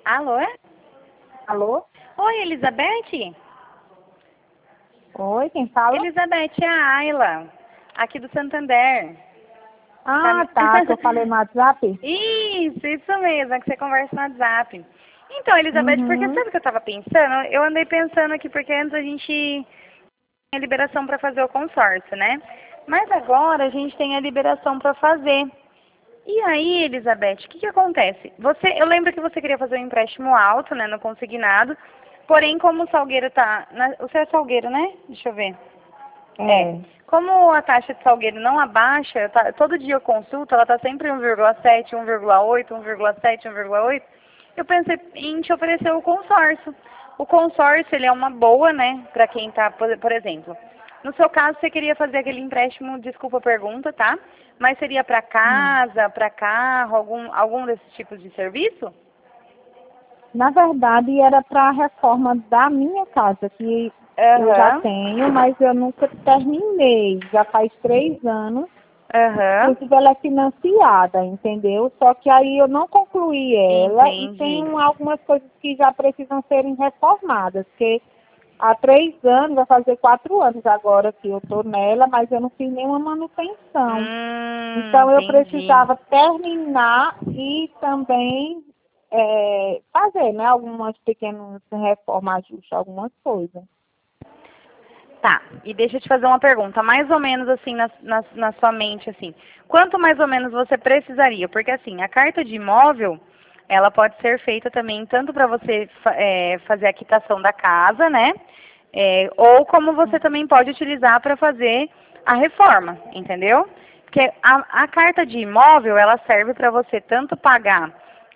Alô? Alô? Oi, Elizabeth? Oi, quem fala? Elizabeth, é a Ayla, aqui do Santander. Ah, tá, que eu falei no WhatsApp? Isso mesmo, é que você conversa no WhatsApp. Então, Elizabeth, porque Uhum. sabe o que eu estava pensando? Eu andei pensando aqui, porque antes a gente tinha a liberação para fazer o consórcio, né? Mas agora a gente tem a liberação para fazer. E aí, Elizabeth, o que que acontece? Eu lembro que você queria fazer um empréstimo alto, né, no consignado, porém, como o Salgueiro tá, você é Salgueiro, né? Deixa eu ver. É. É. Como a taxa de Salgueiro não abaixa, todo dia eu consulto, ela está sempre 1,7, 1,8, 1,7, 1,8, eu pensei em te oferecer o consórcio. O consórcio, ele é uma boa, né, para quem está, por exemplo, no seu caso, você queria fazer aquele empréstimo, desculpa a pergunta, tá? Mas seria para Hum. casa, para carro, algum desses tipos de serviço? Na verdade, era para a reforma da minha casa, que eu já Aham, tenho, mas eu nunca terminei. Já faz 3 anos. aham, Inclusive, ela é financiada, entendeu? Só que aí eu não concluí ela e tem entendi. algumas coisas que já precisam serem reformadas, porque há 3 anos, vai fazer 4 anos agora que eu estou nela, mas eu não fiz nenhuma manutenção. Então, eu Entendi. precisava terminar e também fazer, né, algumas pequenas reformas, ajustes, algumas coisas. Tá, e deixa eu te fazer uma pergunta, mais ou menos assim, na sua mente, assim, quanto mais ou menos você precisaria? Porque assim, a carta de imóvel, ela pode ser feita também tanto para você fazer a quitação da casa, né? Ou como você também pode utilizar para fazer a reforma, entendeu? Porque a carta de imóvel, ela serve para você tanto pagar,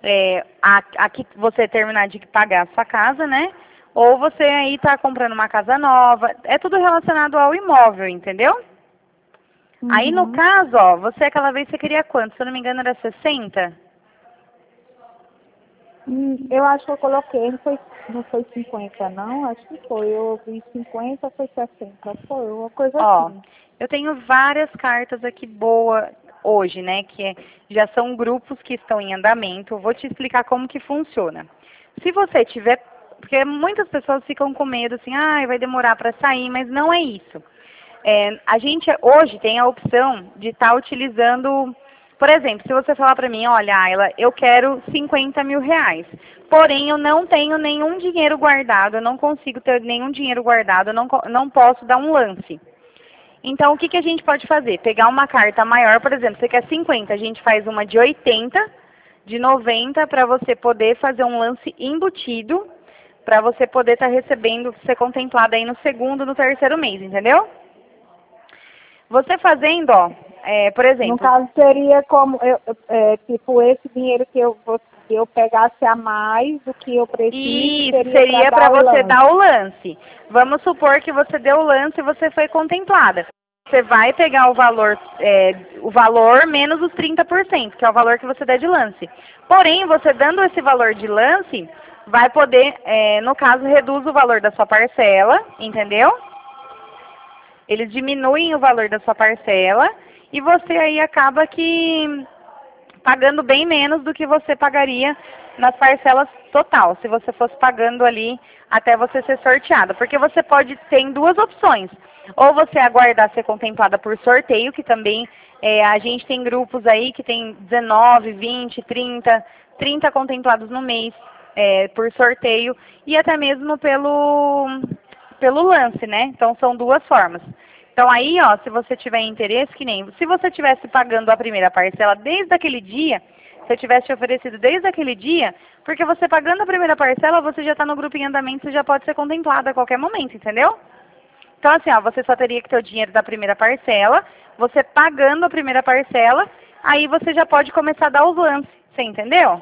que você terminar de pagar a sua casa, né? Ou você aí está comprando uma casa nova. É tudo relacionado ao imóvel, entendeu? Aí no Uhum. caso, ó, aquela vez você queria quanto? Se eu não me engano era 60? Eu acho que eu coloquei, não foi 50 não, acho que foi. Eu ouvi 50, foi 60, foi uma coisa Ó, assim. eu tenho várias cartas aqui boas hoje, né? Já são grupos que estão em andamento. Vou te explicar como que funciona. Se você tiver, porque muitas pessoas ficam com medo assim, ah, vai demorar para sair, mas não é isso. A gente hoje tem a opção de estar utilizando, por exemplo, se você falar para mim, olha, Ayla, eu quero 50 mil reais, porém eu não tenho nenhum dinheiro guardado, eu não consigo ter nenhum dinheiro guardado, eu não posso dar um lance. Então, o que que a gente pode fazer? Pegar uma carta maior, por exemplo, você quer 50, a gente faz uma de 80, de 90, para você poder fazer um lance embutido, para você poder estar recebendo, ser contemplado aí no segundo, no terceiro mês, entendeu? Você fazendo, ó, por No exemplo, caso, seria como, tipo, esse dinheiro que eu pegasse a mais do que eu preciso, isso seria para seria para dar o você lance. dar o lance. Vamos supor que você deu o lance e você foi contemplada. Você vai pegar o valor menos os 30%, que é o valor que você der de lance. Porém, você dando esse valor de lance, vai poder, no caso, reduz o valor da sua parcela, entendeu? Eles diminuem o valor da sua parcela e você aí acaba que pagando bem menos do que você pagaria nas parcelas total, se você fosse pagando ali até você ser sorteada. Porque você pode ter em duas opções. Ou você aguardar ser contemplada por sorteio, que também a gente tem grupos aí que tem 19, 20, 30 contemplados no mês por sorteio e até mesmo pelo lance, né? Então são duas formas. Então aí, ó, se você tiver interesse, que nem se você tivesse pagando a primeira parcela desde aquele dia, se eu tivesse te oferecido desde aquele dia, porque você pagando a primeira parcela, você já está no grupo em andamento, você já pode ser contemplado a qualquer momento, entendeu? Então assim, ó, você só teria que ter o dinheiro da primeira parcela, você pagando a primeira parcela, aí você já pode começar a dar os lances, você entendeu?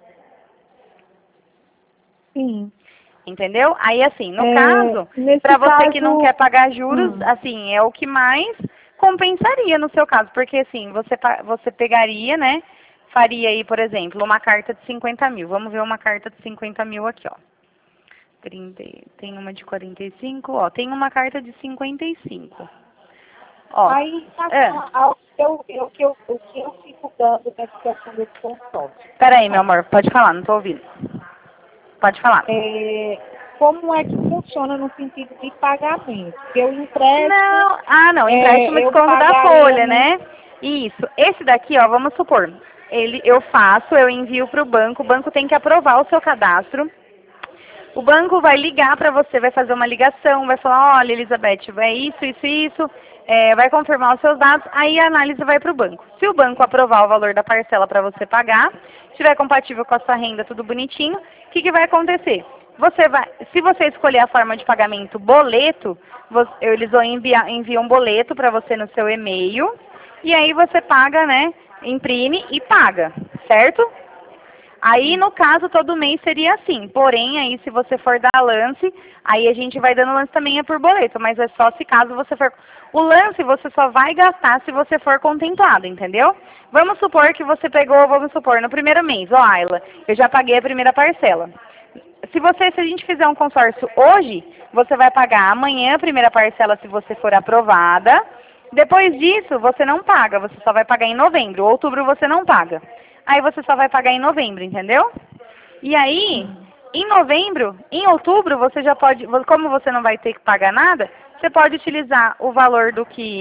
Sim. Entendeu? Aí, assim, no caso, Nesse para você que não quer caso, pagar juros, hum, assim, é o que mais compensaria no seu caso, porque assim, você pegaria, né, faria aí, por exemplo, uma carta de 50 mil. Vamos ver uma carta de 50 mil aqui, ó. 30, tem uma de 45, ó, tem uma carta de 55. Ó, aí em é, relação ao que eu fico dando nessa questão desse consórcio. peraí, meu amor, pode falar, não tô ouvindo. Pode falar. Como é que funciona no sentido de pagamento? Porque eu empresto... Não, empréstimo desconto da folha, né? Isso. Esse daqui, ó, vamos supor, eu envio para o banco tem que aprovar o seu cadastro. O banco vai ligar para você, vai fazer uma ligação, vai falar, olha, Elizabeth, é isso, vai confirmar os seus dados, aí a análise vai para o banco. Se o banco aprovar o valor da parcela para você pagar, estiver compatível com a sua renda, tudo bonitinho, o que vai acontecer? Se você escolher a forma de pagamento boleto, eles vão enviar um boleto para você no seu e-mail, e aí você paga, né, imprime e paga, certo? Aí, no caso, todo mês seria assim. Porém, aí se você for dar lance, aí a gente vai dando lance também por boleto. Mas é só se caso você for... O lance você só vai gastar se você for contemplado, entendeu? Vamos supor que você pegou, no primeiro mês. Ó, Ayla, eu já paguei a primeira parcela. Se a gente fizer um consórcio hoje, você vai pagar amanhã a primeira parcela se você for aprovada. Depois disso, você não paga. Você só vai pagar em novembro. Outubro você não paga. Aí você só vai pagar em novembro, entendeu? E aí, em outubro, você já pode, como você não vai ter que pagar nada, você pode utilizar o valor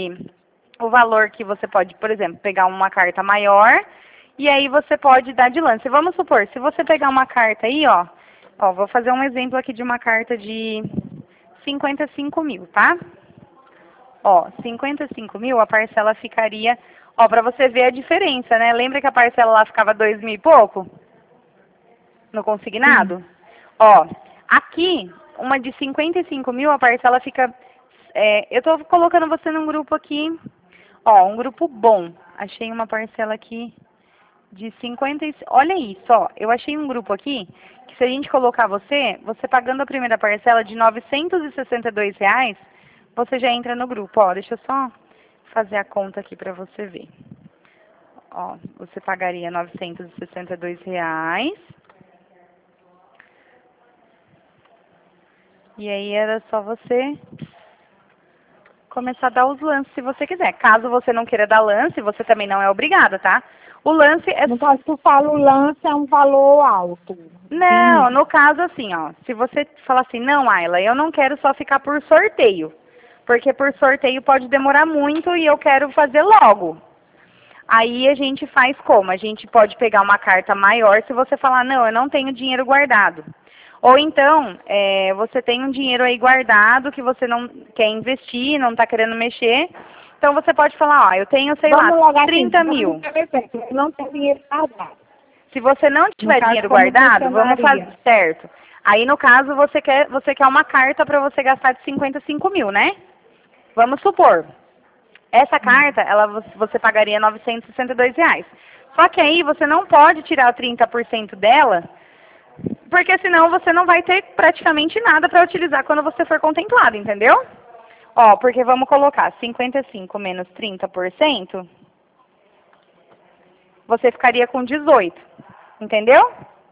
que você pode, por exemplo, pegar uma carta maior, e aí você pode dar de lance. Vamos supor, se você pegar uma carta aí, ó, vou fazer um exemplo aqui de uma carta de 55 mil, tá? Ó, 55 mil, a parcela ficaria... Ó, pra você ver a diferença, né? Lembra que a parcela lá ficava 2 mil e pouco? No consignado? Ó, aqui, uma de 55 mil, a parcela fica... eu tô colocando você num grupo aqui, ó, um grupo bom. Achei uma parcela aqui de 50... Olha isso, ó, eu achei um grupo aqui, que se a gente colocar você pagando a primeira parcela de R$ 962, você já entra no grupo, ó, deixa eu só... fazer a conta aqui para você ver. Ó, você pagaria R$ 962. E aí era só você começar a dar os lances se você quiser. Caso você não queira dar lance, você também não é obrigada, tá? O lance é... No caso, tu fala o lance é um valor alto. Não, no caso assim, ó. Se você falar assim, não, Ayla, eu não quero só ficar por sorteio. Porque por sorteio pode demorar muito e eu quero fazer logo. Aí a gente faz como? A gente pode pegar uma carta maior se você falar, não, eu não tenho dinheiro guardado. Ou então, você tem um dinheiro aí guardado que você não quer investir, não está querendo mexer. Então você pode falar, ó, eu tenho, sei lá, 30 mil. Eu não tenho dinheiro guardado. Se você não tiver dinheiro guardado, vamos fazer certo. Aí no caso você quer uma carta para você gastar de 55 mil, né? Vamos supor, essa carta, você pagaria R$ 962. Só que aí você não pode tirar 30% dela, porque senão você não vai ter praticamente nada para utilizar quando você for contemplado, entendeu? Ó, porque vamos colocar 55 menos 30%, você ficaria com 18, entendeu?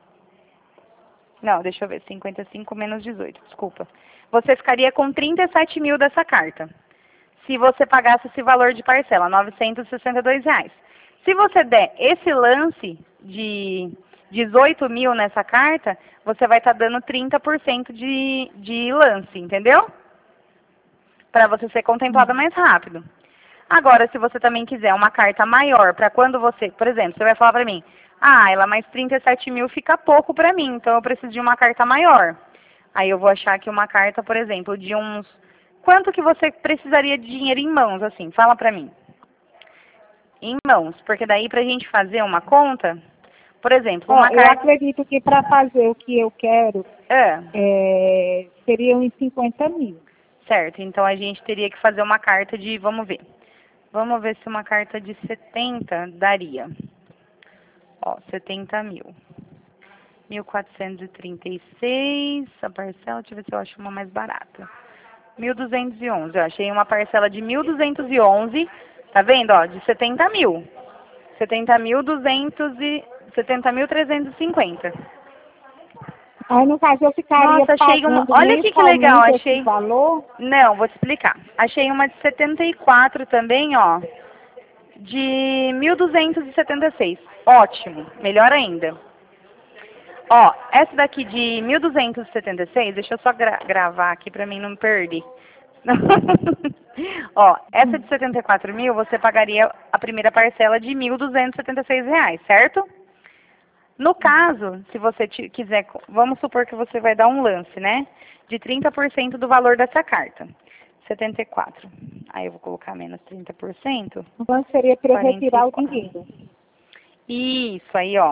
Não, deixa eu ver, 55 menos 18, desculpa. Você ficaria com 37 mil dessa carta. Se você pagasse esse valor de parcela, R$ 962. Se você der esse lance de 18 mil nessa carta, você vai estar dando 30% de lance, entendeu? Para você ser contemplada mais rápido. Agora, se você também quiser uma carta maior, para quando você, por exemplo, você vai falar para mim, Ayla, mas 37 mil fica pouco para mim, então eu preciso de uma carta maior. Aí eu vou achar aqui uma carta, por exemplo, de uns... Quanto que você precisaria de dinheiro em mãos, assim? Fala pra mim. Em mãos, porque daí pra gente fazer uma conta, por exemplo, uma carta... Eu acredito que para fazer o que eu quero, seria uns 50 mil. Certo, então a gente teria que fazer uma carta de, vamos ver se uma carta de 70 daria. Ó, 70 mil. 1.436, a parcela, deixa eu ver se eu acho uma mais barata. 1.211, eu achei uma parcela de 1.211, tá vendo, ó, de 70 mil. 70.350. Aí, no caso, eu ficaria pagando olha aqui que legal, achei... valor? Não, vou te explicar. Achei uma de 74 também, ó, de 1.276. Ótimo, melhor ainda. Ó, essa daqui de 1.276, deixa eu só gravar aqui pra mim não me perder. Ó, essa de 74 mil, você pagaria a primeira parcela de R$ 1.276, certo? No caso, se você quiser, vamos supor que você vai dar um lance, né? De 30% do valor dessa carta. 74. Aí eu vou colocar menos 30%. Então seria para eu retirar o dinheiro. Isso, aí ó.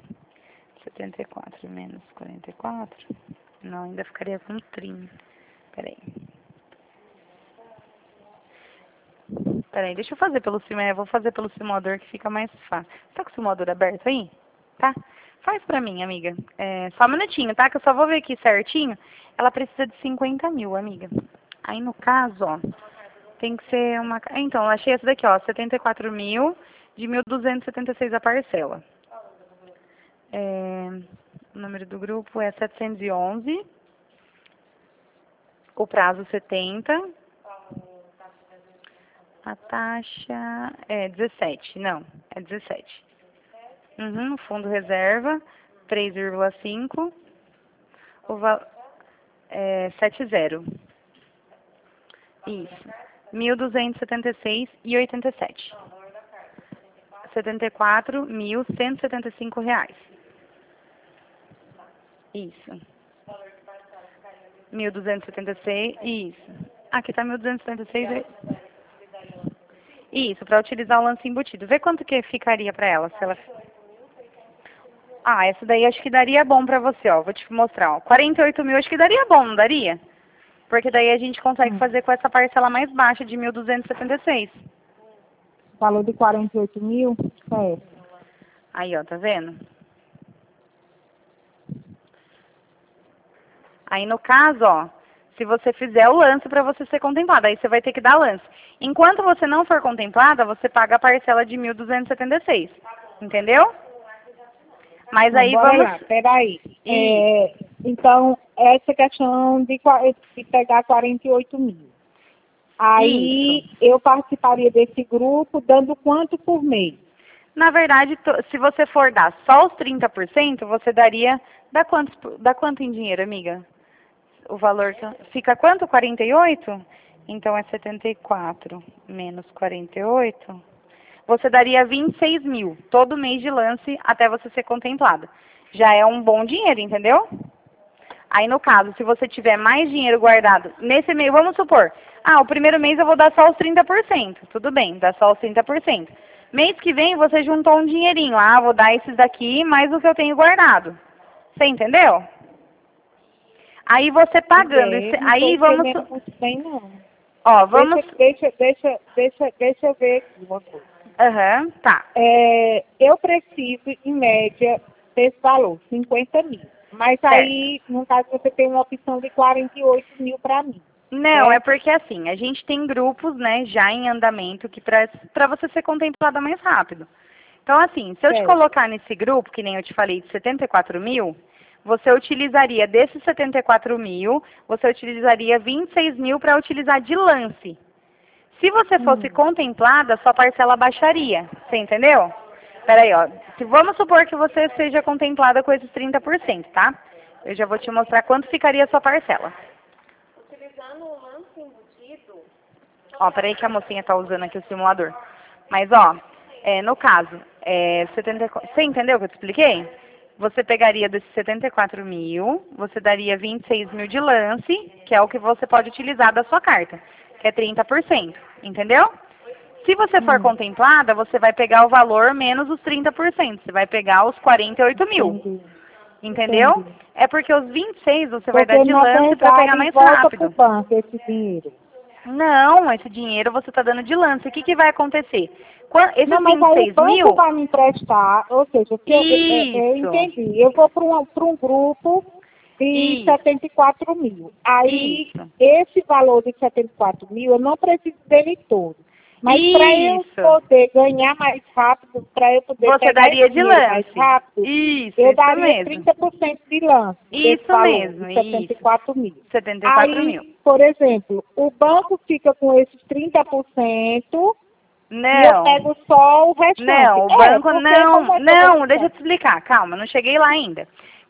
74 menos 44. Não, ainda ficaria com 30. Peraí. Peraí, deixa eu fazer pelo simulador. Eu vou fazer pelo simulador que fica mais fácil. Tá com o simulador aberto aí? Tá? Faz pra mim, amiga. Só um minutinho, tá? Que eu só vou ver aqui certinho. Ela precisa de 50 mil, amiga. Aí no caso, ó, tem que ser uma... Então, eu achei essa daqui, ó. 74 mil de 1.276 a parcela. O número do grupo é 711. O prazo 70. A taxa é 17. Não, é 17. Uhum, fundo reserva, 3,5. O valor é 70. Isso. 1.276,87. R$ 74.175. Isso. 1.276, isso. Aqui tá 1.276. Isso, para utilizar o lance embutido. Vê quanto que ficaria para ela, se ela... Ah, essa daí acho que daria bom pra você, ó. Vou te mostrar, ó. 48 mil acho que daria bom, não daria? Porque daí a gente consegue fazer com essa parcela mais baixa de 1.276. Valor de 48 mil? Certo. Aí, ó, tá vendo? Aí no caso, ó, se você fizer o lance para você ser contemplada, aí você vai ter que dar lance. Enquanto você não for contemplada, você paga a parcela de 1.276. Entendeu? Mas aí bora vamos... lá, peraí. Então, essa questão de pegar 48 mil. Aí Isso. eu participaria desse grupo dando quanto por mês? Na verdade, se você for dar só os 30%, você daria... Dá quanto em dinheiro, amiga? O valor fica quanto? 48? Então é 74 menos 48. Você daria 26 mil todo mês de lance até você ser contemplada. Já é um bom dinheiro, entendeu? Aí no caso, se você tiver mais dinheiro guardado nesse mês, vamos supor, o primeiro mês eu vou dar só os 30%. Tudo bem, dá só os 30%. Mês que vem você juntou um dinheirinho. Vou dar esses daqui mais o que eu tenho guardado. Você entendeu? Aí você pagando, aí vamos... Muito bem, não. Ó, vamos... Deixa eu ver aqui uma coisa. Aham, tá. Eu preciso, em média, desse valor, 50 mil. Mas certo. Aí, no caso, você tem uma opção de 48 mil para mim. Não, é porque assim, a gente tem grupos, né, já em andamento, que para você ser contemplada mais rápido. Então, assim, se eu te colocar nesse grupo, que nem eu te falei, de 74 mil... Você utilizaria desses 74 mil, você utilizaria 26 mil para utilizar de lance. Se você fosse contemplada, sua parcela baixaria. Você entendeu? Peraí, ó. Vamos supor que você seja contemplada com esses 30%, tá? Eu já vou te mostrar quanto ficaria a sua parcela. Utilizando o lance embutido... Ó, peraí que a mocinha tá usando aqui o simulador. Mas, ó, no caso, 74... Você entendeu o que eu te expliquei? Você pegaria desses 74 mil, você daria 26 mil de lance, que é o que você pode utilizar da sua carta, que é 30%, entendeu? Se você for contemplada, você vai pegar o valor menos os 30%, você vai pegar os 48 mil, entendeu? Entendi. É porque os 26 você vai dar de lance para pegar mais rápido. Pro banco esse dinheiro. Não, esse dinheiro você está dando de lance. O que vai acontecer? Esses não, mas 26 aí o banco mil... vai me emprestar, ou seja, eu entendi. Eu vou para um grupo de 74 mil. Aí, esse valor de 74 mil, eu não preciso dele todo. Mas para eu poder ganhar mais rápido, para eu poder você daria de lance mais rápido, eu daria mesmo. 30% de lance. Isso mesmo. De 74 mil. 74 mil. Por exemplo, o banco fica com esses 30%. Não. E eu pego só o restante. Não, o banco não, deixa eu te explicar, calma, não cheguei lá ainda.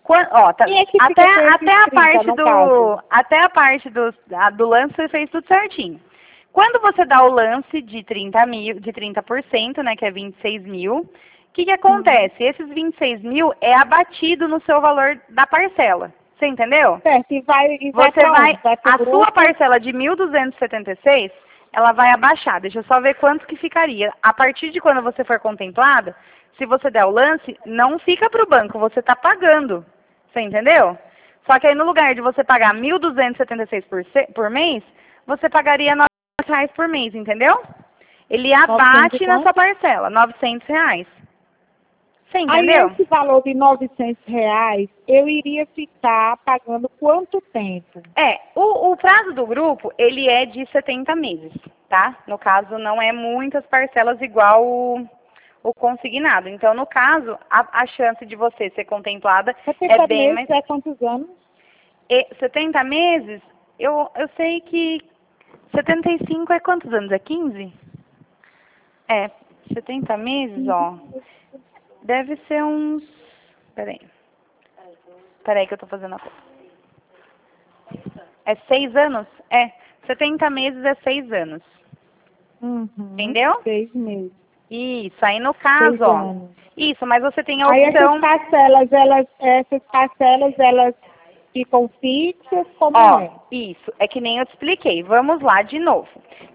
Ó, tá, Quem é que até, fica com até a esses 30, parte no do caso? até a parte do lance você fez tudo certinho. Quando você dá o lance de 30 mil, de 30%, né, que é 26 mil, o que acontece? Esses 26 mil é abatido no seu valor da parcela. Você entendeu? Certo, e vai Você pra vai, onde? Vai pro a sua grupo? parcela de 1.276, ela vai abaixar. Deixa eu só ver quanto que ficaria. A partir de quando você for contemplada, se você der o lance, não fica para o banco, você está pagando. Você entendeu? Só que aí no lugar de você pagar 1.276 por mês, você pagaria R$ 900 por mês, entendeu? Ele 900 e abate na sua quanto? parcela, R$ 900. Você Aí entendeu? esse valor de R$ 900, eu iria ficar pagando quanto tempo? O prazo do grupo, ele é de 70 meses, tá? No caso, não é muitas parcelas igual o consignado. Então, no caso, a chance de você ser contemplada é 70 bem meses mais... é quantos anos? 70 meses, eu sei que 75 é quantos anos? É 15? 70 meses, ó. Deve ser uns... Peraí que eu tô fazendo a conta. É 6 anos? 70 meses é 6 anos. Uhum, Entendeu? 6 meses, Isso, aí no 6 caso, ó. anos. Isso, mas você tem a Aí opção, essas parcelas, elas ficam fixas, como ó, é? isso, é que nem eu te expliquei. Vamos lá de novo.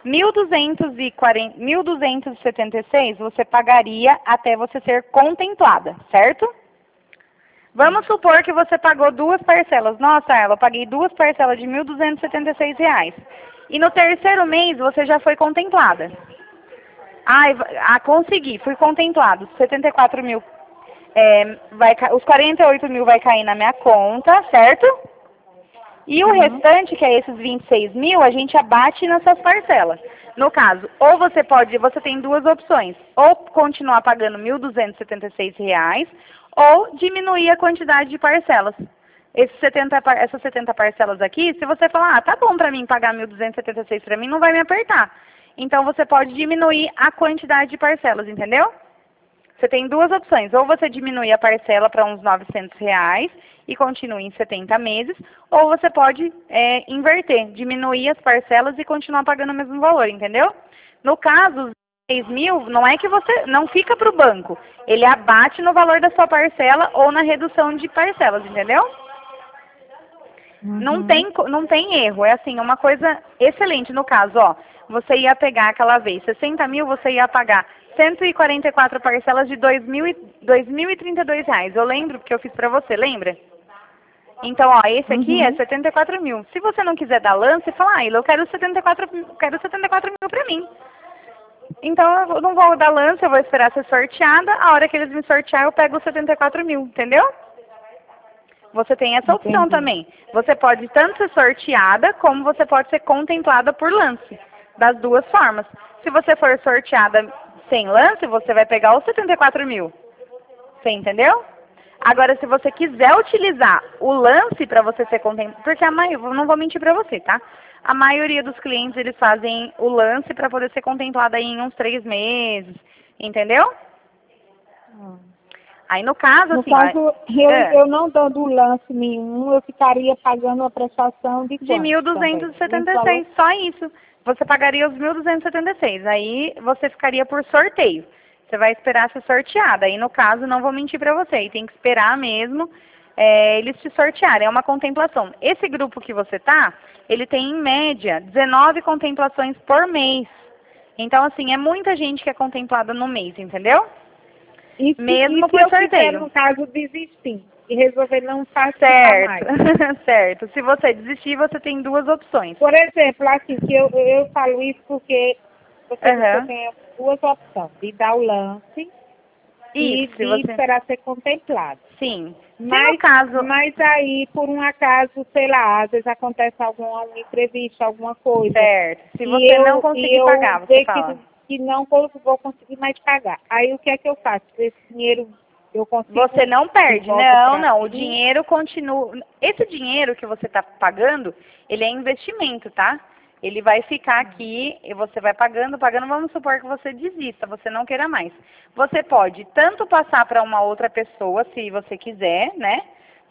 1.276 você pagaria até você ser contemplada, certo? Vamos supor que você pagou 2 parcelas. Nossa, ela, eu paguei 2 parcelas de R$ 1.276. E no terceiro mês você já foi contemplada. Consegui, fui contemplado. 74 mil, os 48 mil vai cair na minha conta, certo? E o Uhum. restante, que é esses 26 mil, a gente abate nessas parcelas. No caso, ou você tem duas opções, ou continuar pagando R$ 1.276, ou diminuir a quantidade de parcelas. Essas 70 parcelas aqui, se você falar, tá bom para mim pagar 1.276 para mim, não vai me apertar. Então você pode diminuir a quantidade de parcelas, entendeu? Você tem duas opções, ou você diminui a parcela para uns R$ 900 e continua em 70 meses, ou você pode inverter, diminuir as parcelas e continuar pagando o mesmo valor, entendeu? No caso, os 6 mil, não é que você não fica para o banco, ele abate no valor da sua parcela ou na redução de parcelas, entendeu? Uhum. Não tem erro, é assim, uma coisa excelente no caso, ó. Você ia pegar aquela vez 60 mil, você ia pagar 144 parcelas de R$ 2.032. Eu lembro porque eu fiz pra você, lembra? Então, ó, esse aqui é Uhum. 74 mil. Se você não quiser dar lance, fala, eu quero 74 mil pra mim. Então, eu não vou dar lance, eu vou esperar ser sorteada. A hora que eles me sortear, eu pego os 74 mil, entendeu? Você tem essa opção Entendi. também. Você pode tanto ser sorteada, como você pode ser contemplada por lance. Das duas formas. Se você for sorteada sem lance, você vai pegar os 74 mil. Você entendeu? Agora, se você quiser utilizar o lance para você ser contemplado, porque eu não vou mentir para você, tá? A maioria dos clientes, eles fazem o lance para poder ser contemplada aí em uns 3 meses, entendeu? Ah. Aí, no caso, No assim, ó, caso, eu não dando lance nenhum, eu ficaria pagando a prestação de de quanto também? Esse valor? 1.276, só isso. Você pagaria os 1.276. Aí você ficaria por sorteio. Você vai esperar ser sorteada. Aí, no caso, não vou mentir para você. E tem que esperar mesmo eles te sortearem. É uma contemplação. Esse grupo que você tá, ele tem, em média, 19 contemplações por mês. Então, assim, é muita gente que é contemplada no mês, entendeu? E Mesmo se por eu quiser, sorteio. no caso, desistir e resolver não participar Certo, mais? certo. Se você desistir, você tem duas opções. Por exemplo, assim, que eu falo isso porque você disse que eu Aham. tenho duas opções, de dar o lance e Isso, se de você... esperar ser contemplado. Sim. Se no Mas, caso... mas aí, por um acaso, sei lá, às vezes acontece alguma imprevista, alguma coisa, Certo. Se e você não e conseguir eu pagar, você ver fala. que não vou conseguir mais pagar. Aí o que é que eu faço? Esse dinheiro eu Você consigo não de perde. volta Não, para não. O mim? dinheiro continua... Esse dinheiro que você está pagando, ele é investimento, tá? Ele vai ficar aqui e você vai pagando, pagando. Vamos supor que você desista, você não queira mais. Você pode tanto passar para uma outra pessoa, se você quiser, né?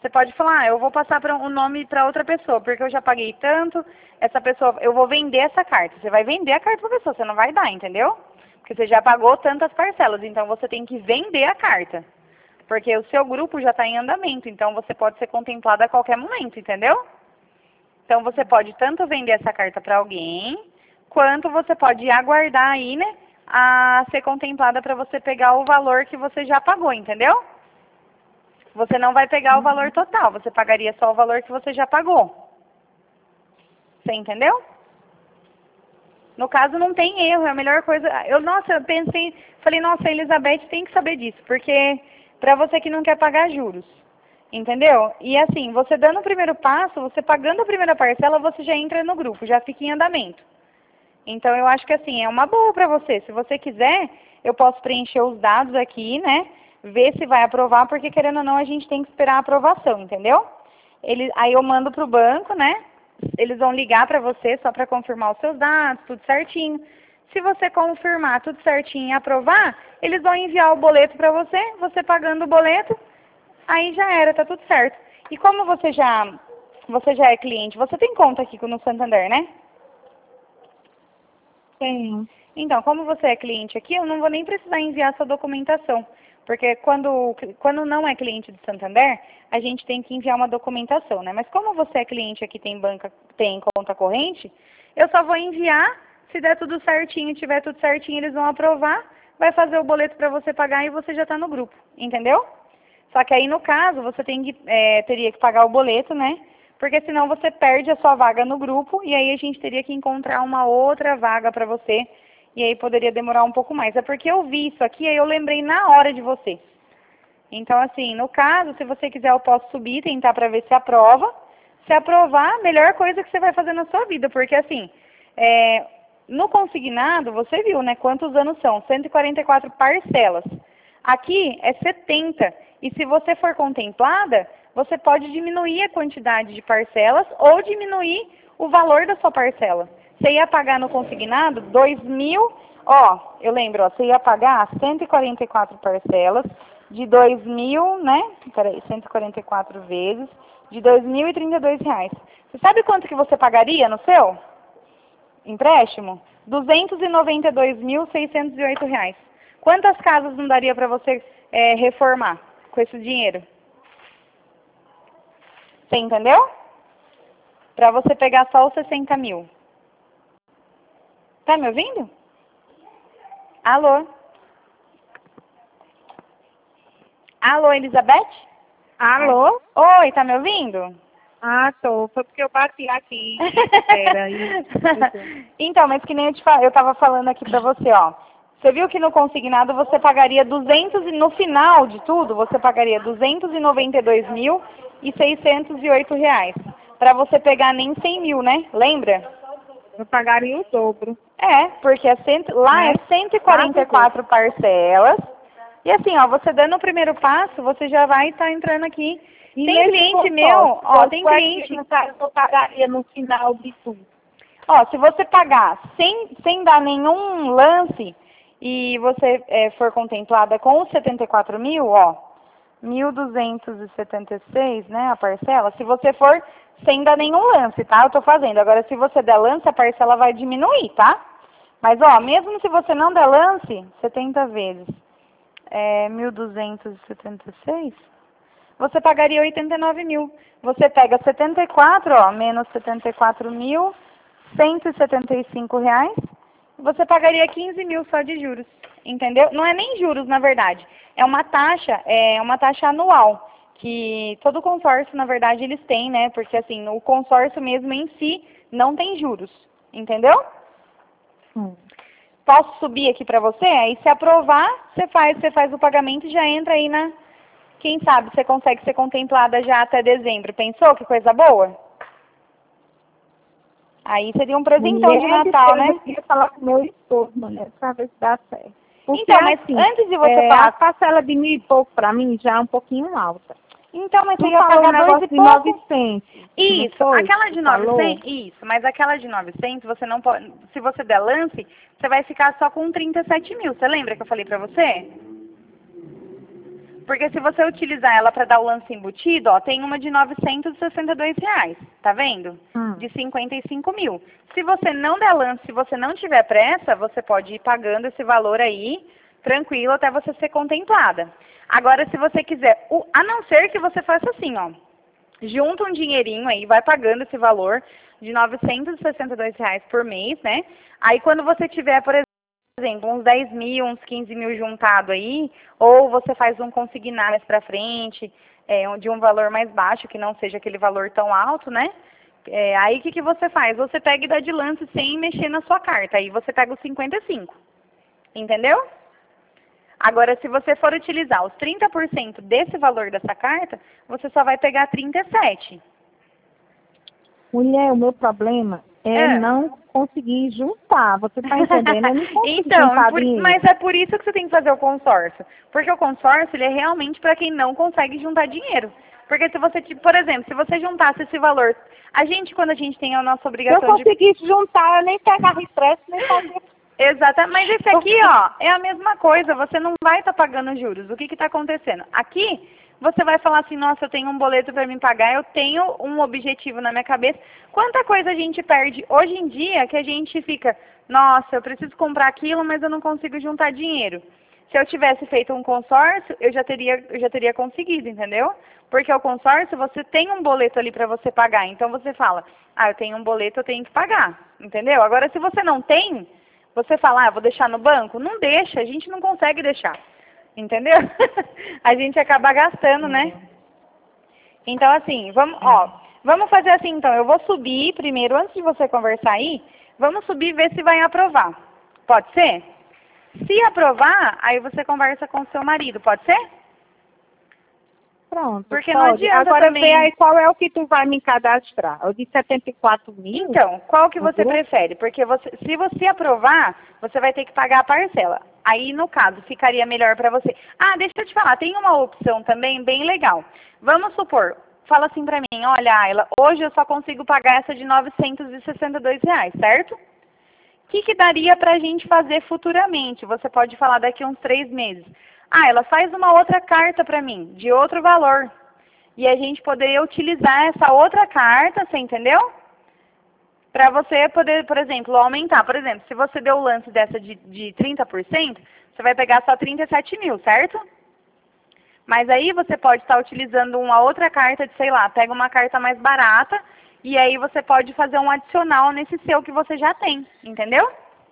Você pode falar, eu vou passar o nome para outra pessoa, porque eu já paguei tanto, essa pessoa, eu vou vender essa carta. Você vai vender a carta para a pessoa, você não vai dar, entendeu? Porque você já pagou tantas parcelas, então você tem que vender a carta. Porque o seu grupo já está em andamento, então você pode ser contemplado a qualquer momento, entendeu? Então você pode tanto vender essa carta para alguém, quanto você pode aguardar aí, né, a ser contemplada para você pegar o valor que você já pagou, entendeu? Você não vai pegar o valor total, você pagaria só o valor que você já pagou. Você entendeu? No caso não tem erro, é a melhor coisa. Nossa, eu pensei, falei, nossa, a Elizabeth tem que saber disso, porque para você que não quer pagar juros, entendeu? E assim, você dando o primeiro passo, você pagando a primeira parcela, você já entra no grupo, já fica em andamento. Então eu acho que assim, é uma boa para você. Se você quiser, eu posso preencher os dados aqui, né? Ver se vai aprovar, porque querendo ou não, a gente tem que esperar a aprovação, entendeu? Aí eu mando para o banco, né? Eles vão ligar para você só para confirmar os seus dados, tudo certinho. Se você confirmar tudo certinho e aprovar, eles vão enviar o boleto para você, você pagando o boleto, aí já era, tá tudo certo. E como você já é cliente, você tem conta aqui no Santander, né? Tem. Então, como você é cliente aqui, eu não vou nem precisar enviar sua documentação. Porque quando não é cliente do Santander, a gente tem que enviar uma documentação, né? Mas como você é cliente aqui, tem conta corrente, eu só vou enviar, se der tudo certinho, tiver tudo certinho, eles vão aprovar, vai fazer o boleto para você pagar e você já está no grupo, entendeu? Só que aí, no caso, você teria que pagar o boleto, né? Porque senão você perde a sua vaga no grupo e aí a gente teria que encontrar uma outra vaga para você. E aí poderia demorar um pouco mais. É porque eu vi isso aqui e eu lembrei na hora de você. Então, assim, no caso, se você quiser, eu posso subir, tentar para ver se aprova. Se aprovar, a melhor coisa que você vai fazer na sua vida. Porque, assim, no consignado, você viu, né? Quantos anos são? 144 parcelas. Aqui é 70. E se você for contemplada, você pode diminuir a quantidade de parcelas ou diminuir o valor da sua parcela. Você ia pagar no consignado 2.000, eu lembro, você ia pagar 144 parcelas de 2.000, né? Peraí, 144 vezes, de R$ 2.032. Você sabe quanto que você pagaria no seu empréstimo? R$ 292.608. Quantas casas não daria para você reformar com esse dinheiro? Você entendeu? Para você pegar só os 60 mil. Tá me ouvindo? Alô? Alô, Elizabeth? Alô? Oi, tá me ouvindo? Ah, tô. Foi porque eu bati aqui. Então, mas que nem eu tava falando aqui pra você, ó. Você viu que no consignado você pagaria no final de tudo, você pagaria R$ 292.608. Para você pegar nem 100 mil, né? Lembra? Eu pagaria o dobro. Porque lá é 144 parcelas. E assim, ó, você dando o primeiro passo, você já vai estar entrando aqui. E tem cliente meu, tem cliente... Eu pagaria no final de tudo. Se você pagar sem dar nenhum lance e você for contemplada com os 74 mil, 1.276, né, a parcela, se você for sem dar nenhum lance, tá? Eu tô fazendo. Agora, se você der lance, a parcela vai diminuir, tá? Mas, mesmo se você não der lance, 70 vezes 1.276, você pagaria 89 mil. Você pega 74, menos 74.175 reais, você pagaria 15 mil só de juros, entendeu? Não é nem juros, na verdade. É uma taxa anual, que todo consórcio, na verdade, eles têm, né? Porque, assim, o consórcio mesmo em si não tem juros, entendeu? Posso subir aqui para você? Aí, se aprovar, você faz o pagamento e já entra aí na... Quem sabe você consegue ser contemplada já até dezembro. Pensou? Que coisa boa? Aí seria um presentão de Natal, né? Eu queria falar com o meu esposo, mulher, para ver se dá certo. Porque, então, mas assim, antes de você falar... A parcela de 1.000 e pouco para mim já é um pouquinho alta. Então, mas você ia pagar 2 e pouco? 900. Isso, aquela de 900, isso, mas aquela de 900, você não pode, se você der lance, você vai ficar só com 37 mil. Você lembra que eu falei pra você? porque se você utilizar ela para dar o lance embutido, ó, tem uma de R$ 962, tá vendo? De 55 mil. Se você não der lance, se você não tiver pressa, você pode ir pagando esse valor aí, tranquilo, até você ser contemplada. Agora, se você quiser, a não ser que você faça assim, ó, junta um dinheirinho aí, vai pagando esse valor de R$ 962 por mês, né? Aí, quando você tiver, por exemplo, uns 10 mil, uns 15 mil juntado aí, ou você faz um consignar mais pra frente, de um valor mais baixo, que não seja aquele valor tão alto, né? Aí, o que você faz? Você pega e dá de lance sem mexer na sua carta. Aí, você pega os 55. Entendeu? Agora, se você for utilizar os 30% desse valor dessa carta, você só vai pegar 37. Mulher, o meu problema é não conseguir juntar. Você está entendendo? Eu não consigo juntar dinheiro. Mas é por isso que você tem que fazer o consórcio. Porque o consórcio, ele é realmente para quem não consegue juntar dinheiro. Porque se você, por exemplo, se você juntasse esse valor... quando a gente tem a nossa obrigação de... Se eu conseguisse juntar, eu nem pegava estresse, nem fazia... Exatamente. Mas esse aqui, ó, é a mesma coisa. Você não vai estar pagando juros. O que está acontecendo? Aqui, você vai falar assim, nossa, eu tenho um boleto para me pagar, eu tenho um objetivo na minha cabeça. Quanta coisa a gente perde hoje em dia que a gente fica, nossa, eu preciso comprar aquilo, mas eu não consigo juntar dinheiro. Se eu tivesse feito um consórcio, eu já teria conseguido, entendeu? Porque o consórcio, você tem um boleto ali para você pagar. Então, você fala, eu tenho um boleto, eu tenho que pagar. Entendeu? Agora, se você não tem... Você fala, vou deixar no banco? Não deixa, a gente não consegue deixar. Entendeu? A gente acaba gastando, né? Então, assim, vamos fazer assim, então. Eu vou subir primeiro, antes de você conversar aí, vamos subir e ver se vai aprovar. Pode ser? Se aprovar, aí você conversa com o seu marido, pode ser? Pronto, porque não adianta agora também... vê aí qual é o que tu vai me cadastrar. O de 74 mil? Então, qual que você prefere? Porque se você aprovar, você vai ter que pagar a parcela. Aí, no caso, ficaria melhor para você. Deixa eu te falar, tem uma opção também bem legal. Vamos supor, fala assim para mim, olha, Ayla, hoje eu só consigo pagar essa de R$ 962, certo? O que daria para a gente fazer futuramente? Você pode falar daqui a uns 3 meses. Ela faz uma outra carta para mim, de outro valor. E a gente poderia utilizar essa outra carta, você entendeu? Para você poder, por exemplo, aumentar. Por exemplo, se você deu o lance dessa de 30%, você vai pegar só 37 mil, certo? Mas aí você pode estar utilizando uma outra carta de, sei lá, pega uma carta mais barata e aí você pode fazer um adicional nesse seu que você já tem, entendeu?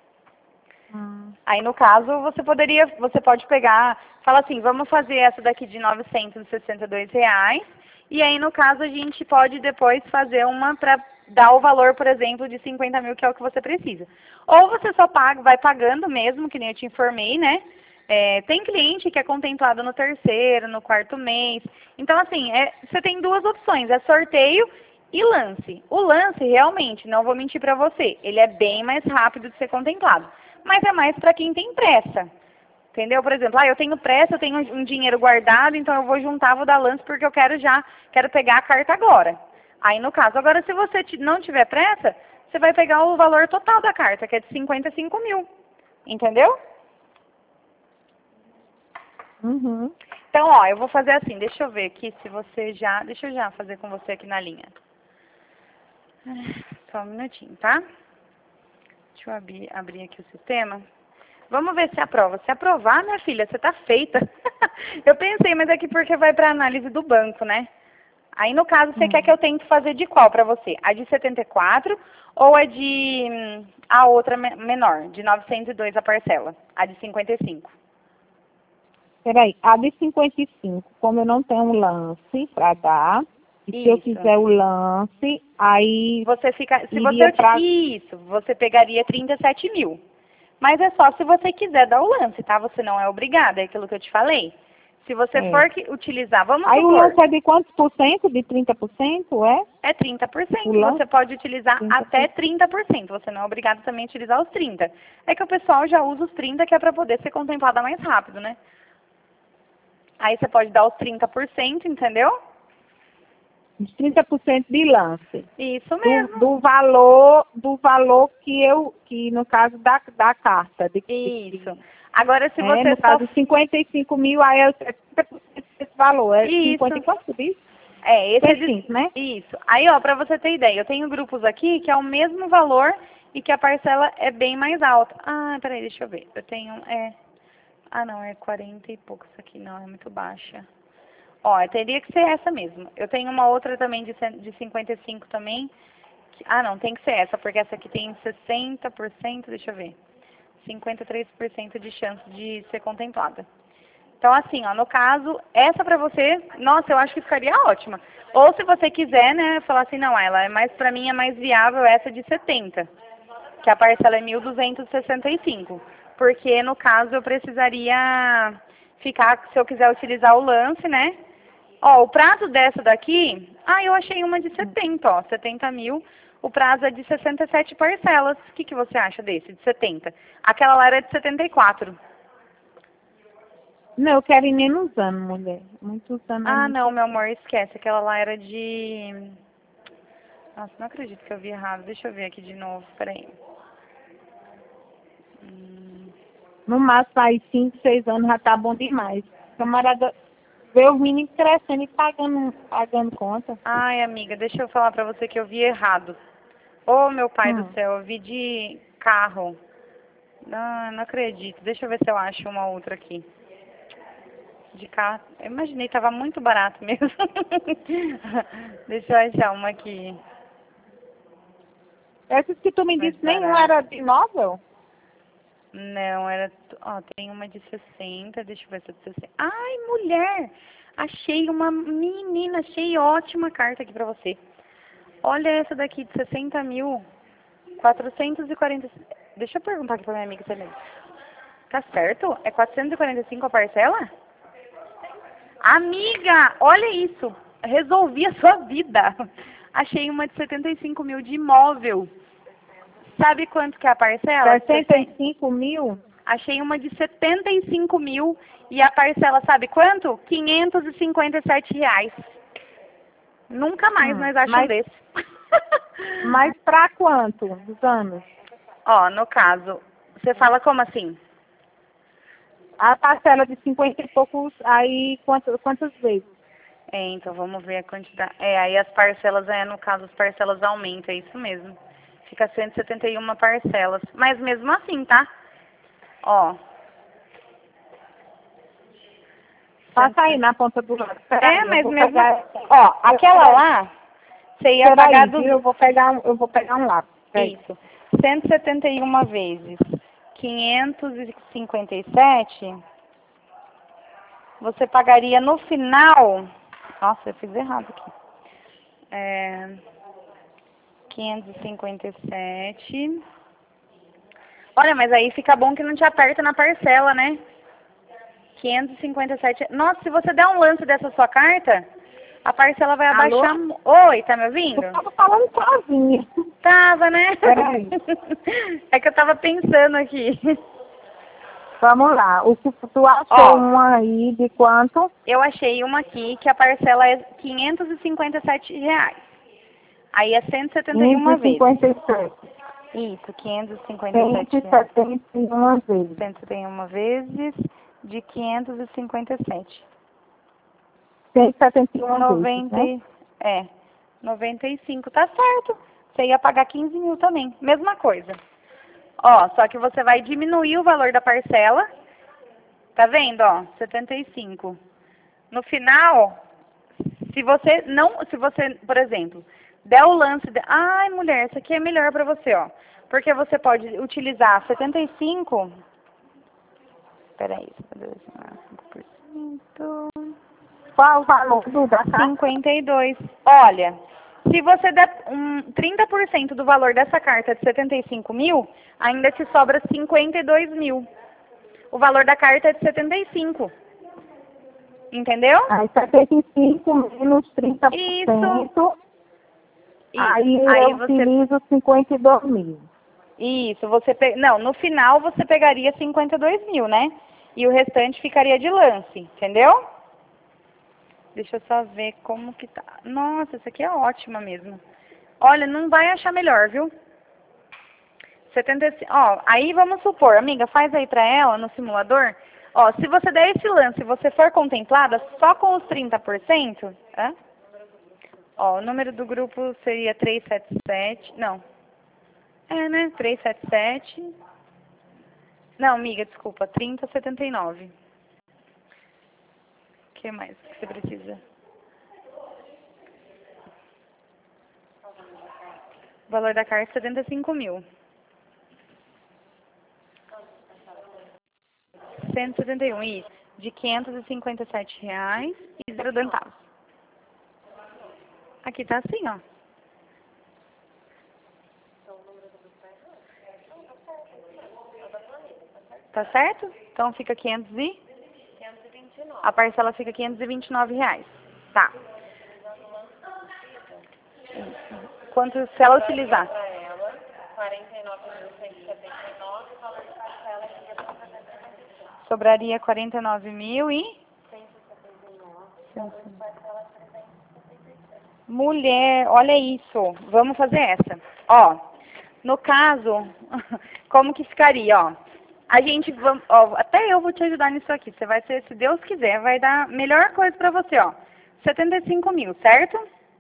Aí, no caso, você pode pegar, fala assim, vamos fazer essa daqui de R$ 962, e aí, no caso, a gente pode depois fazer uma para dar o valor, por exemplo, de 50 mil, que é o que você precisa. Ou você só vai pagando mesmo, que nem eu te informei, né? Tem cliente que é contemplado no terceiro, no quarto mês. Então, assim, você tem duas opções, é sorteio e lance. O lance, realmente, não vou mentir para você, ele é bem mais rápido de ser contemplado. Mas é mais para quem tem pressa. Entendeu? Por exemplo, eu tenho pressa, eu tenho um dinheiro guardado, então eu vou juntar, vou dar lance porque eu quero pegar a carta agora. Aí, no caso, agora se você não tiver pressa, você vai pegar o valor total da carta, que é de 55 mil. Entendeu? Então, eu vou fazer assim, deixa eu ver aqui se você deixa eu já fazer com você aqui na linha. Só um minutinho, tá? Deixa eu abrir aqui o sistema. Vamos ver se aprova. Se aprovar, minha filha, você tá feita. Eu pensei, mas é que porque vai para análise do banco, né? Aí, no caso, você quer que eu tente fazer de qual para você? A de 74 ou a outra menor, de 902 a parcela? A de 55? Peraí, a de 55, como eu não tenho um lance para dar, e se eu fizer o lance, aí... Você você pegaria 37 mil. Mas é só se você quiser dar o lance, tá? Você não é obrigada, é aquilo que eu te falei. Se você for utilizar, vamos supor... Aí o lance é de quantos por cento? De 30%, é? É 30%. Você pode utilizar 30%. Até 30%. Você não é obrigado também a utilizar os 30%. É que o pessoal já usa os 30%, que é para poder ser contemplada mais rápido, né? Aí você pode dar os 30%, entendeu? Os 30% de lance. Isso mesmo. Do valor que no caso da carta. Isso. Agora, se você... No caso, 55 mil, aí é 30% esse valor. É Isso. 50 e quanto isso? É, esse é de... 5, né? Isso. Aí, ó, pra você ter ideia, eu tenho grupos aqui que é o mesmo valor e que a parcela é bem mais alta. Ah, peraí, deixa eu ver. Eu tenho, Ah, não, é 40 e pouco isso aqui, não, é muito baixa. Ó, teria que ser essa mesmo. Eu tenho uma outra também de 55 também. Ah, não, tem que ser essa, porque essa aqui tem 60%, deixa eu ver. 53% de chance de ser contemplada. Então, assim, ó, no caso, essa pra você, nossa, eu acho que ficaria ótima. Ou se você quiser, né, falar assim, não, ela é mais, pra mim é mais viável essa de 70, que a parcela é 1.265. Porque, no caso, eu precisaria ficar, se eu quiser utilizar o lance, né? Ó, o prazo dessa daqui, eu achei uma de 70, ó, 70 mil. O prazo é de 67 parcelas. O que você acha desse, de 70? Aquela lá era de 74. Não, eu quero ir menos anos, mulher. Muitos anos. Ah, não, meu amor, esquece. Aquela lá era de... Nossa, não acredito que eu vi errado. Deixa eu ver aqui de novo, peraí. No máximo, aí 5, 6 anos já tá bom demais. Camarada, ver os meninos crescendo e pagando conta. Ai, amiga, deixa eu falar pra você que eu vi errado. Ô, meu pai do céu, eu vi de carro. Não, não acredito. Deixa eu ver se eu acho uma outra aqui. De carro. Eu imaginei, tava muito barato mesmo. Deixa eu achar uma aqui. Essas que tu me Mais disse, nenhum barato. era de imóvel? Não, era... Ó, tem uma de 60, deixa eu ver se é de 60. Ai, mulher! Achei uma menina, achei ótima carta aqui pra você. Olha essa daqui de 60 mil. 440... Deixa eu perguntar aqui pra minha amiga também. Tá certo? É 445 a parcela? Amiga, olha isso. Resolvi a sua vida. Achei uma de 75 mil de imóvel. Sabe quanto que é a parcela? 65 mil? Achei uma de 75 mil e a parcela, sabe quanto? R$ 557. Nunca mais nós achamos desse. Mas pra quanto? Dos anos? Ó, no caso, você fala como assim? A parcela de 50 e poucos, aí quantas vezes? Então vamos ver a quantidade. Aí as parcelas, no caso, as parcelas aumentam, é isso mesmo. Fica 171 parcelas. Mas mesmo assim, tá? Ó. Passa aí na ponta do lado. Mas mesmo... Ó, aquela lá, você ia pagar do... Eu vou pegar um lápis. Isso. 171 vezes 557, você pagaria no final... Nossa, eu fiz errado aqui. 557. Olha, mas aí fica bom que não te aperta na parcela, né? 557. Nossa, se você der um lance dessa sua carta, a parcela vai abaixar... Oi, tá me ouvindo? Eu tava falando sozinha. Tava, né? Peraí. É que eu tava pensando aqui. Vamos lá. O que tu achou uma aí de quanto? Eu achei uma aqui que a parcela é R$ 557. Aí é 171 vezes. 157. Isso, 557 171 vezes. 171 vezes de 557. 171 vezes, né? 95, tá certo. Você ia pagar 15 mil também, mesma coisa. Ó, só que você vai diminuir o valor da parcela. Tá vendo, ó? 75. No final, se você, por exemplo, der o lance de... Ai, mulher, isso aqui é melhor pra você, ó. Porque você pode utilizar 75... Peraí, 5%. Qual o valor da carta? 52. Olha, se você der 30% do valor dessa carta de 75 mil, ainda te sobra 52 mil. O valor da carta é de 75. Entendeu? Aí 75 menos 30%. Isso. Aí eu utilizo 52 mil. Isso, não, no final você pegaria 52 mil, né? E o restante ficaria de lance, entendeu? Deixa eu só ver como que tá. Nossa, essa aqui é ótima mesmo. Olha, não vai achar melhor, viu? 75, ó, aí vamos supor, amiga, faz aí pra ela no simulador Ó, se você der esse lance e você for contemplada só com os 30%, ó, o número do grupo seria 377, não. É, né? 377. Não, amiga, desculpa, 3079. O que mais que você precisa? O valor da carta é 75 mil. 171, isso. De R$ 557,00 e 0 centavos. Aqui tá assim, ó. Tá certo? Então fica 529. A parcela fica R$ 529,00. Tá. Quanto se ela utilizar? 49.179, o valor de parcela sobraria 49.000 e... Mulher, olha isso. Vamos fazer essa. Ó, no caso, como que ficaria, ó? A gente, ó, até eu vou te ajudar nisso aqui. Você vai ser, se Deus quiser, vai dar a melhor coisa pra você, ó. 75 mil, certo?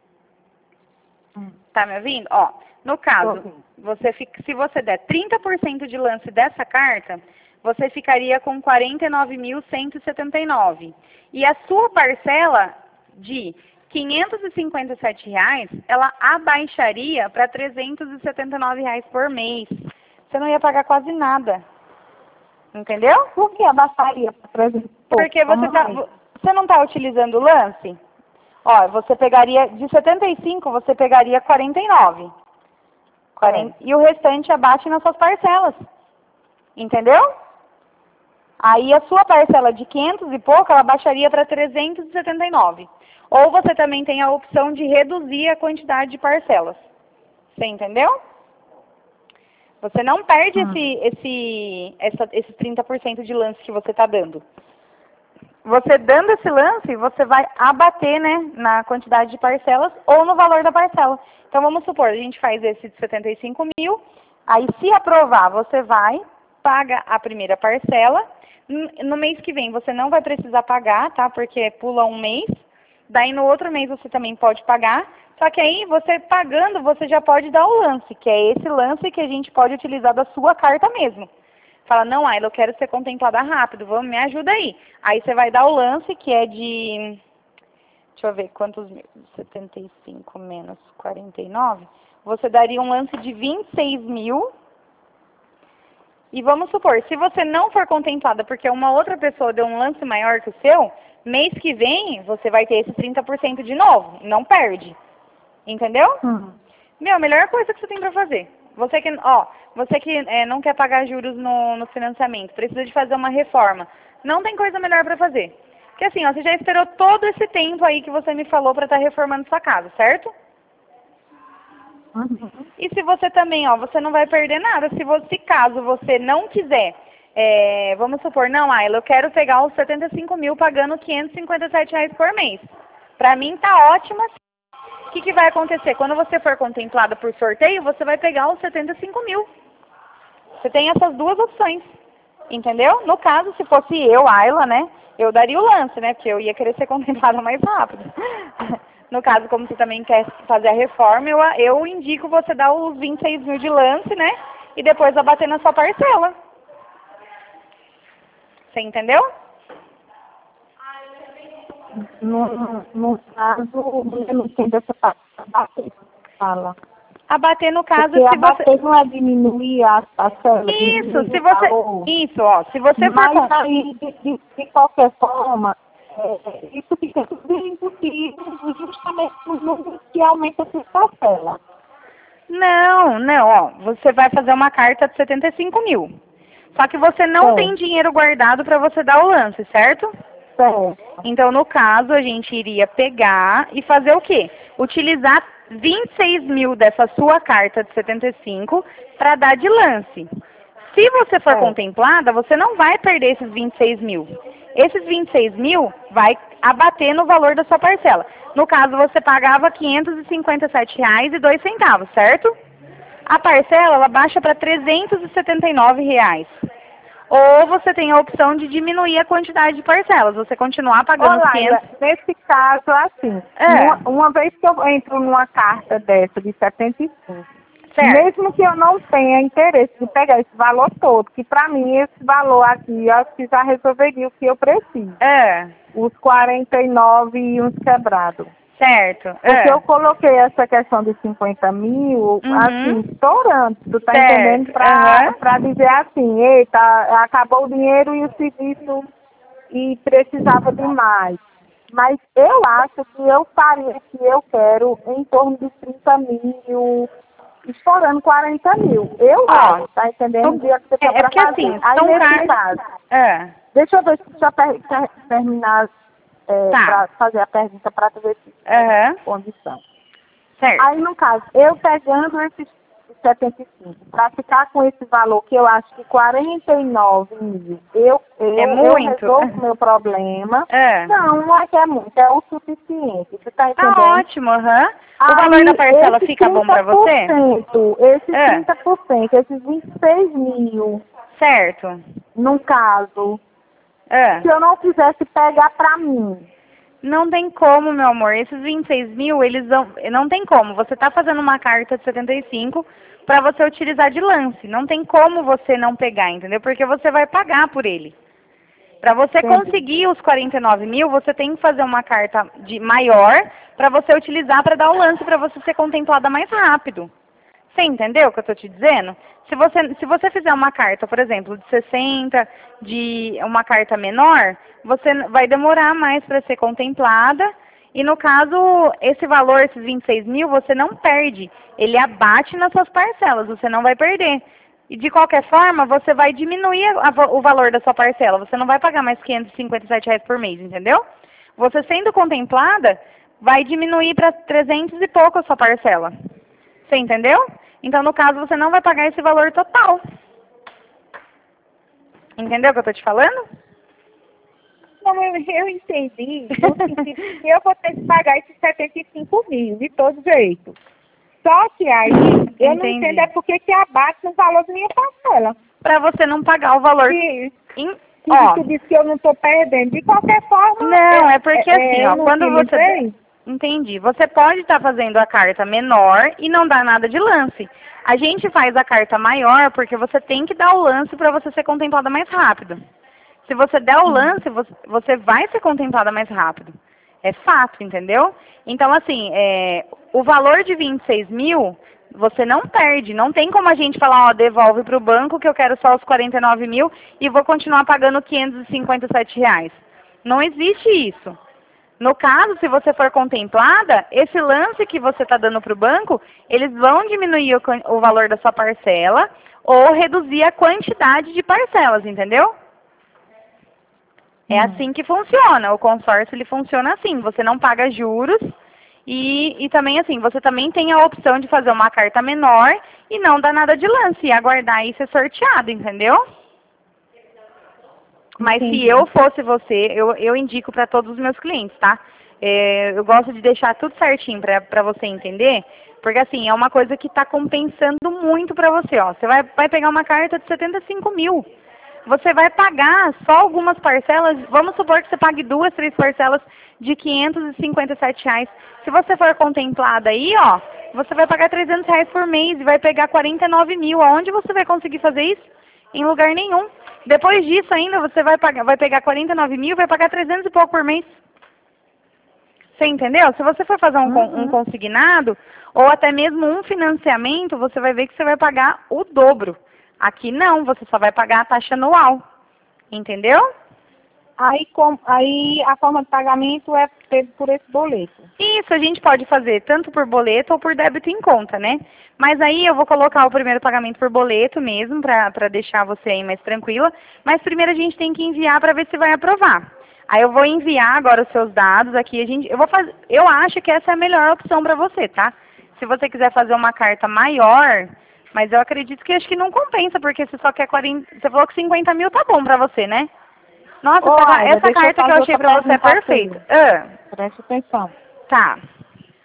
Tá me ouvindo? Ó, no caso, se você der 30% de lance dessa carta, você ficaria com 49.179. E a sua parcela de R$ 557,00, ela abaixaria para R$ 379,00 por mês. Você não ia pagar quase nada. Entendeu? Por que abaixaria para 300? Porque você não está utilizando o lance? Ó, você pegaria, de 75, você pegaria 49. E o restante abate nas suas parcelas. Entendeu? Aí a sua parcela de 500 e pouco, ela baixaria para 379. Ou você também tem a opção de reduzir a quantidade de parcelas. Você entendeu? Você não perde esses 30% de lance que você está dando. Você dando esse lance, você vai abater, né, na quantidade de parcelas ou no valor da parcela. Então, vamos supor, a gente faz esse de 75 mil, aí se aprovar, você vai, paga a primeira parcela. No mês que vem, você não vai precisar pagar, tá, porque pula um mês. Daí, no outro mês, você também pode pagar. Só que aí, você pagando, você já pode dar o lance, que é esse lance que a gente pode utilizar da sua carta mesmo. Fala, não, Ayla, eu quero ser contemplada rápido, me ajuda aí. Aí você vai dar o lance, que é de... Deixa eu ver, quantos mil? 75 menos 49. Você daria um lance de 26 mil. E vamos supor, se você não for contemplada porque uma outra pessoa deu um lance maior que o seu, mês que vem, você vai ter esses 30% de novo. Não perde. Entendeu? Meu, a melhor coisa que você tem pra fazer. Você que não quer pagar juros no financiamento, precisa de fazer uma reforma. Não tem coisa melhor pra fazer. Porque assim, ó, você já esperou todo esse tempo aí que você me falou pra estar reformando sua casa, certo? E se você também, ó, você não vai perder nada. Se caso você não quiser, vamos supor, não, Ayla, eu quero pegar os 75 mil pagando R$ 557,00 por mês. Pra mim tá ótimo assim. O que vai acontecer? Quando você for contemplada por sorteio, você vai pegar os 75 mil. Você tem essas duas opções. Entendeu? No caso, se fosse eu, Ayla, né? Eu daria o lance, né? Porque eu ia querer ser contemplada mais rápido. No caso, como você também quer fazer a reforma, eu indico você dar os 26 mil de lance, né? E depois abater na sua parcela. Você entendeu? No caso, eu não entendo essa parte. Fala. Abater no caso, porque se abater não é diminuir as parcelas. Isso, se você... Isso, ó. Se você for... Mas aí, de qualquer forma, isso fica tudo impossível justamente no número que aumenta a sua parcela. Não, ó. Você vai fazer uma carta de 75 mil. Só que você não tem dinheiro guardado para você dar o lance, certo? Certo. Então, no caso, a gente iria pegar e fazer o quê? Utilizar 26 mil dessa sua carta de 75 para dar de lance. Se você for contemplada, você não vai perder esses 26 mil. Esses 26 mil vai abater no valor da sua parcela. No caso, você pagava R$ 557,02, certo? A parcela, ela baixa para R$ 379. ou você tem a opção de diminuir a quantidade de parcelas, você continuar pagando os 500. Nesse caso, assim, uma vez que eu entro numa carta dessa de 75, certo, mesmo que eu não tenha interesse de pegar esse valor todo, que para mim esse valor aqui, eu acho que já resolveria o que eu preciso. Os 49 e uns quebrados. Certo. Porque eu coloquei essa questão de 50 mil, assim, estourando, tu tá entendendo? Pra dizer assim, eita, acabou o dinheiro e o serviço e precisava de mais. Mas eu acho que eu faria, que eu quero em torno de 30 mil, estourando 40 mil. Eu acho, tá entendendo? Porque assim, aí nesse caso, deixa eu ver se já terminar. Para fazer a pergunta para tu ver se tem condição. Certo. Aí, no caso, eu pegando esses 75, para ficar com esse valor, que eu acho que 49 mil, eu resolvo o meu problema. Não é que é muito, é o suficiente. Você está entendendo? Tá ótimo, O valor da parcela fica bom para você? Esses 30%, esses 26 mil. Certo. No caso... Se eu não quisesse pegar pra mim. Não tem como, meu amor. Esses 26 mil, eles não tem como. Você tá fazendo uma carta de 75 para você utilizar de lance. Não tem como você não pegar, entendeu? Porque você vai pagar por ele. Para você conseguir os 49 mil, você tem que fazer uma carta maior para você utilizar para dar o lance, para você ser contemplada mais rápido. Você entendeu o que eu estou te dizendo? Se você fizer uma carta, por exemplo, de 60, de uma carta menor, você vai demorar mais para ser contemplada. E no caso, esse valor, esses 26 mil, você não perde. Ele abate nas suas parcelas, você não vai perder. E de qualquer forma, você vai diminuir o valor da sua parcela. Você não vai pagar mais R$ 557 por mês, entendeu? Você sendo contemplada, vai diminuir para 300 e pouco a sua parcela. Você entendeu? Então, no caso, você não vai pagar esse valor total. Entendeu o que eu estou te falando? Não, eu entendi. No sentido que eu vou ter que pagar esses 75 mil, de todo jeito. Só que aí, eu não entendo porque que abate no valor da minha parcela. Para você não pagar o valor... Tu disse que eu não estou perdendo. De qualquer forma... Não, é porque assim, quando você... Entendi. Você pode estar fazendo a carta menor e não dar nada de lance. A gente faz a carta maior porque você tem que dar o lance para você ser contemplada mais rápido. Se você der o lance, você vai ser contemplada mais rápido. É fato, entendeu? Então, assim, o valor de 26 mil, você não perde. Não tem como a gente falar, devolve para o banco que eu quero só os 49 mil e vou continuar pagando R$ 557. Não existe isso. No caso, se você for contemplada, esse lance que você está dando para o banco, eles vão diminuir o valor da sua parcela ou reduzir a quantidade de parcelas, entendeu? É assim que funciona. O consórcio, ele funciona assim. Você não paga juros e também assim, você também tem a opção de fazer uma carta menor e não dar nada de lance e aguardar isso ser sorteado, entendeu? Mas se eu fosse você, eu indico para todos os meus clientes, tá? Eu gosto de deixar tudo certinho para você entender, porque assim, é uma coisa que está compensando muito para você, ó. Você vai pegar uma carta de 75 mil. Você vai pagar só algumas parcelas, vamos supor que você pague 2, 3 parcelas de R$ 557. Se você for contemplada aí, ó, você vai pagar R$ 300 por mês e vai pegar 49 mil. Aonde você vai conseguir fazer isso? Em lugar nenhum. Depois disso ainda, você vai pegar 49 mil e vai pagar 300 e pouco por mês. Você entendeu? Se você for fazer um consignado, ou até mesmo um financiamento, você vai ver que você vai pagar o dobro. Aqui não, você só vai pagar a taxa anual. Entendeu? Aí a forma de pagamento é por esse boleto. Isso, a gente pode fazer tanto por boleto ou por débito em conta, né? Mas aí eu vou colocar o primeiro pagamento por boleto mesmo, para deixar você aí mais tranquila. Mas primeiro a gente tem que enviar para ver se vai aprovar. Aí eu vou enviar agora os seus dados aqui. Eu acho que essa é a melhor opção para você, tá? Se você quiser fazer uma carta maior, mas eu acredito que acho que não compensa, porque você só quer 40... Você falou que 50 mil tá bom para você, né? Nossa, essa carta que eu achei pra você é perfeita. Preste atenção. Tá.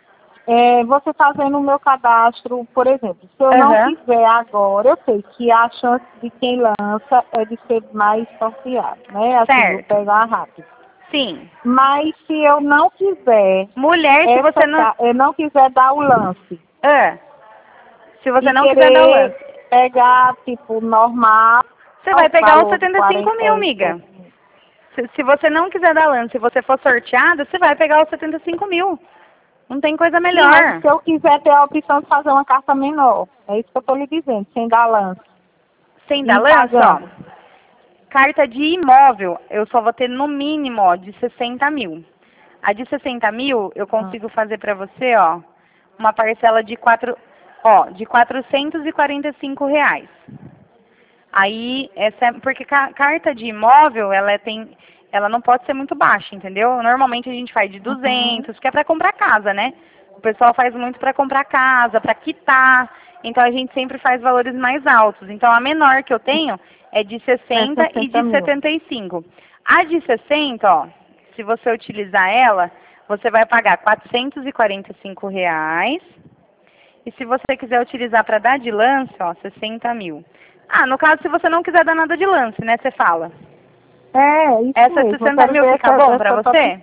você fazendo o meu cadastro, por exemplo, se eu não fizer agora, eu sei que a chance de quem lança é de ser mais sorteado, né? Assim, eu pegar rápido. Sim. Mas se eu não quiser... Mulher, se você não... Eu não quiser dar o lance. Se você não quiser dar o lance. Pegar, tipo, normal... Você vai pegar os 75 mil, amiga. Se você não quiser dar lance, se você for sorteada, você vai pegar os 75 mil. Não tem coisa melhor. Sim, mas se eu quiser ter a opção de fazer uma carta menor, é isso que eu estou lhe dizendo, sem dar lance. Sem dar lance, ó. Carta de imóvel, eu só vou ter no mínimo, ó, de 60 mil. A de 60 mil, eu consigo fazer para você, ó, uma parcela de de R$445. Aí, porque carta de imóvel, ela não pode ser muito baixa, entendeu? Normalmente a gente faz de 200, que é para comprar casa, né? O pessoal faz muito para comprar casa, para quitar. Então a gente sempre faz valores mais altos. Então a menor que eu tenho é de 60 e de 75. A de 60, ó, se você utilizar ela, você vai pagar R$445. E se você quiser utilizar para dar de lance, ó, 60 mil. No caso, se você não quiser dar nada de lance, né, você fala. Isso Essa mesmo. 60 mil fica bom para você?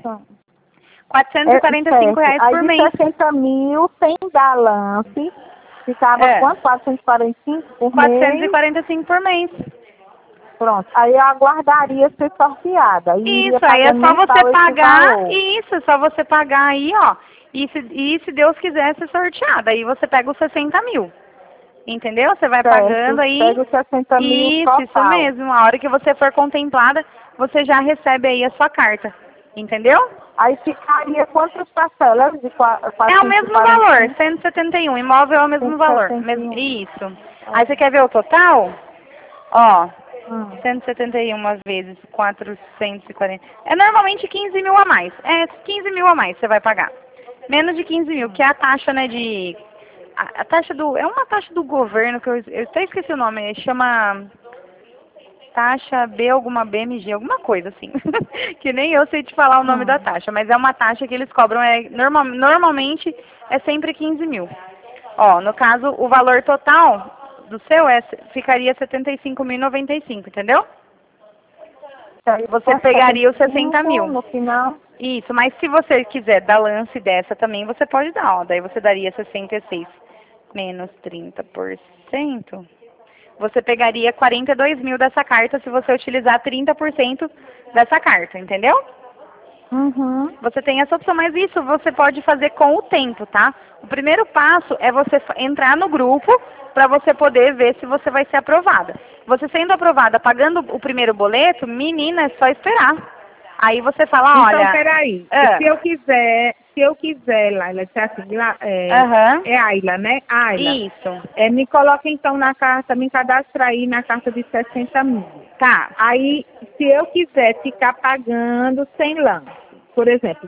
R$445 por mês. Aí de 60 mil sem dar lance, ficava quanto? 445 por mês? 445 por mês. Pronto. Aí eu aguardaria ser sorteada. Isso, aí é só você pagar. Isso, é só você pagar aí, ó. E se Deus quiser ser sorteada, aí você pega os 60 mil. Entendeu? Você vai pagando aí. Pega os 60 mil total. Isso mesmo. A hora que você for contemplada, você já recebe aí a sua carta. Entendeu? Aí ficaria quantas parcelas? É o mesmo valor, 171. Imóvel é o mesmo valor. Isso. Aí você quer ver o total? Ó, 171 vezes 440. É normalmente 15 mil a mais. 15 mil a mais você vai pagar. Menos de 15 mil, que é a taxa, né, de... A taxa é uma taxa do governo, que eu até esqueci o nome, chama... Taxa alguma BMG, alguma coisa assim. Que nem eu sei te falar o nome da taxa, mas é uma taxa que eles cobram, normalmente é sempre 15 mil. Ó, no caso, o valor total do seu ficaria 75.095, entendeu? Aí você pegaria os 60 mil. No final. Isso, mas se você quiser dar lance dessa também, você pode dar, ó. Daí você daria 66 menos 30%. Você pegaria 42 mil dessa carta se você utilizar 30% dessa carta, entendeu? Você tem essa opção, mas isso você pode fazer com o tempo, tá? O primeiro passo é você entrar no grupo para você poder ver se você vai ser aprovada. Você sendo aprovada, pagando o primeiro boleto, menina, é só esperar. Aí você fala, olha... Então, peraí. Se eu quiser, Laila, se assim, é Ayla, né? Ayla. Isso. Me coloca então na carta, me cadastra aí na carta de 60 mil. Tá. Aí, se eu quiser ficar pagando sem lance, por exemplo,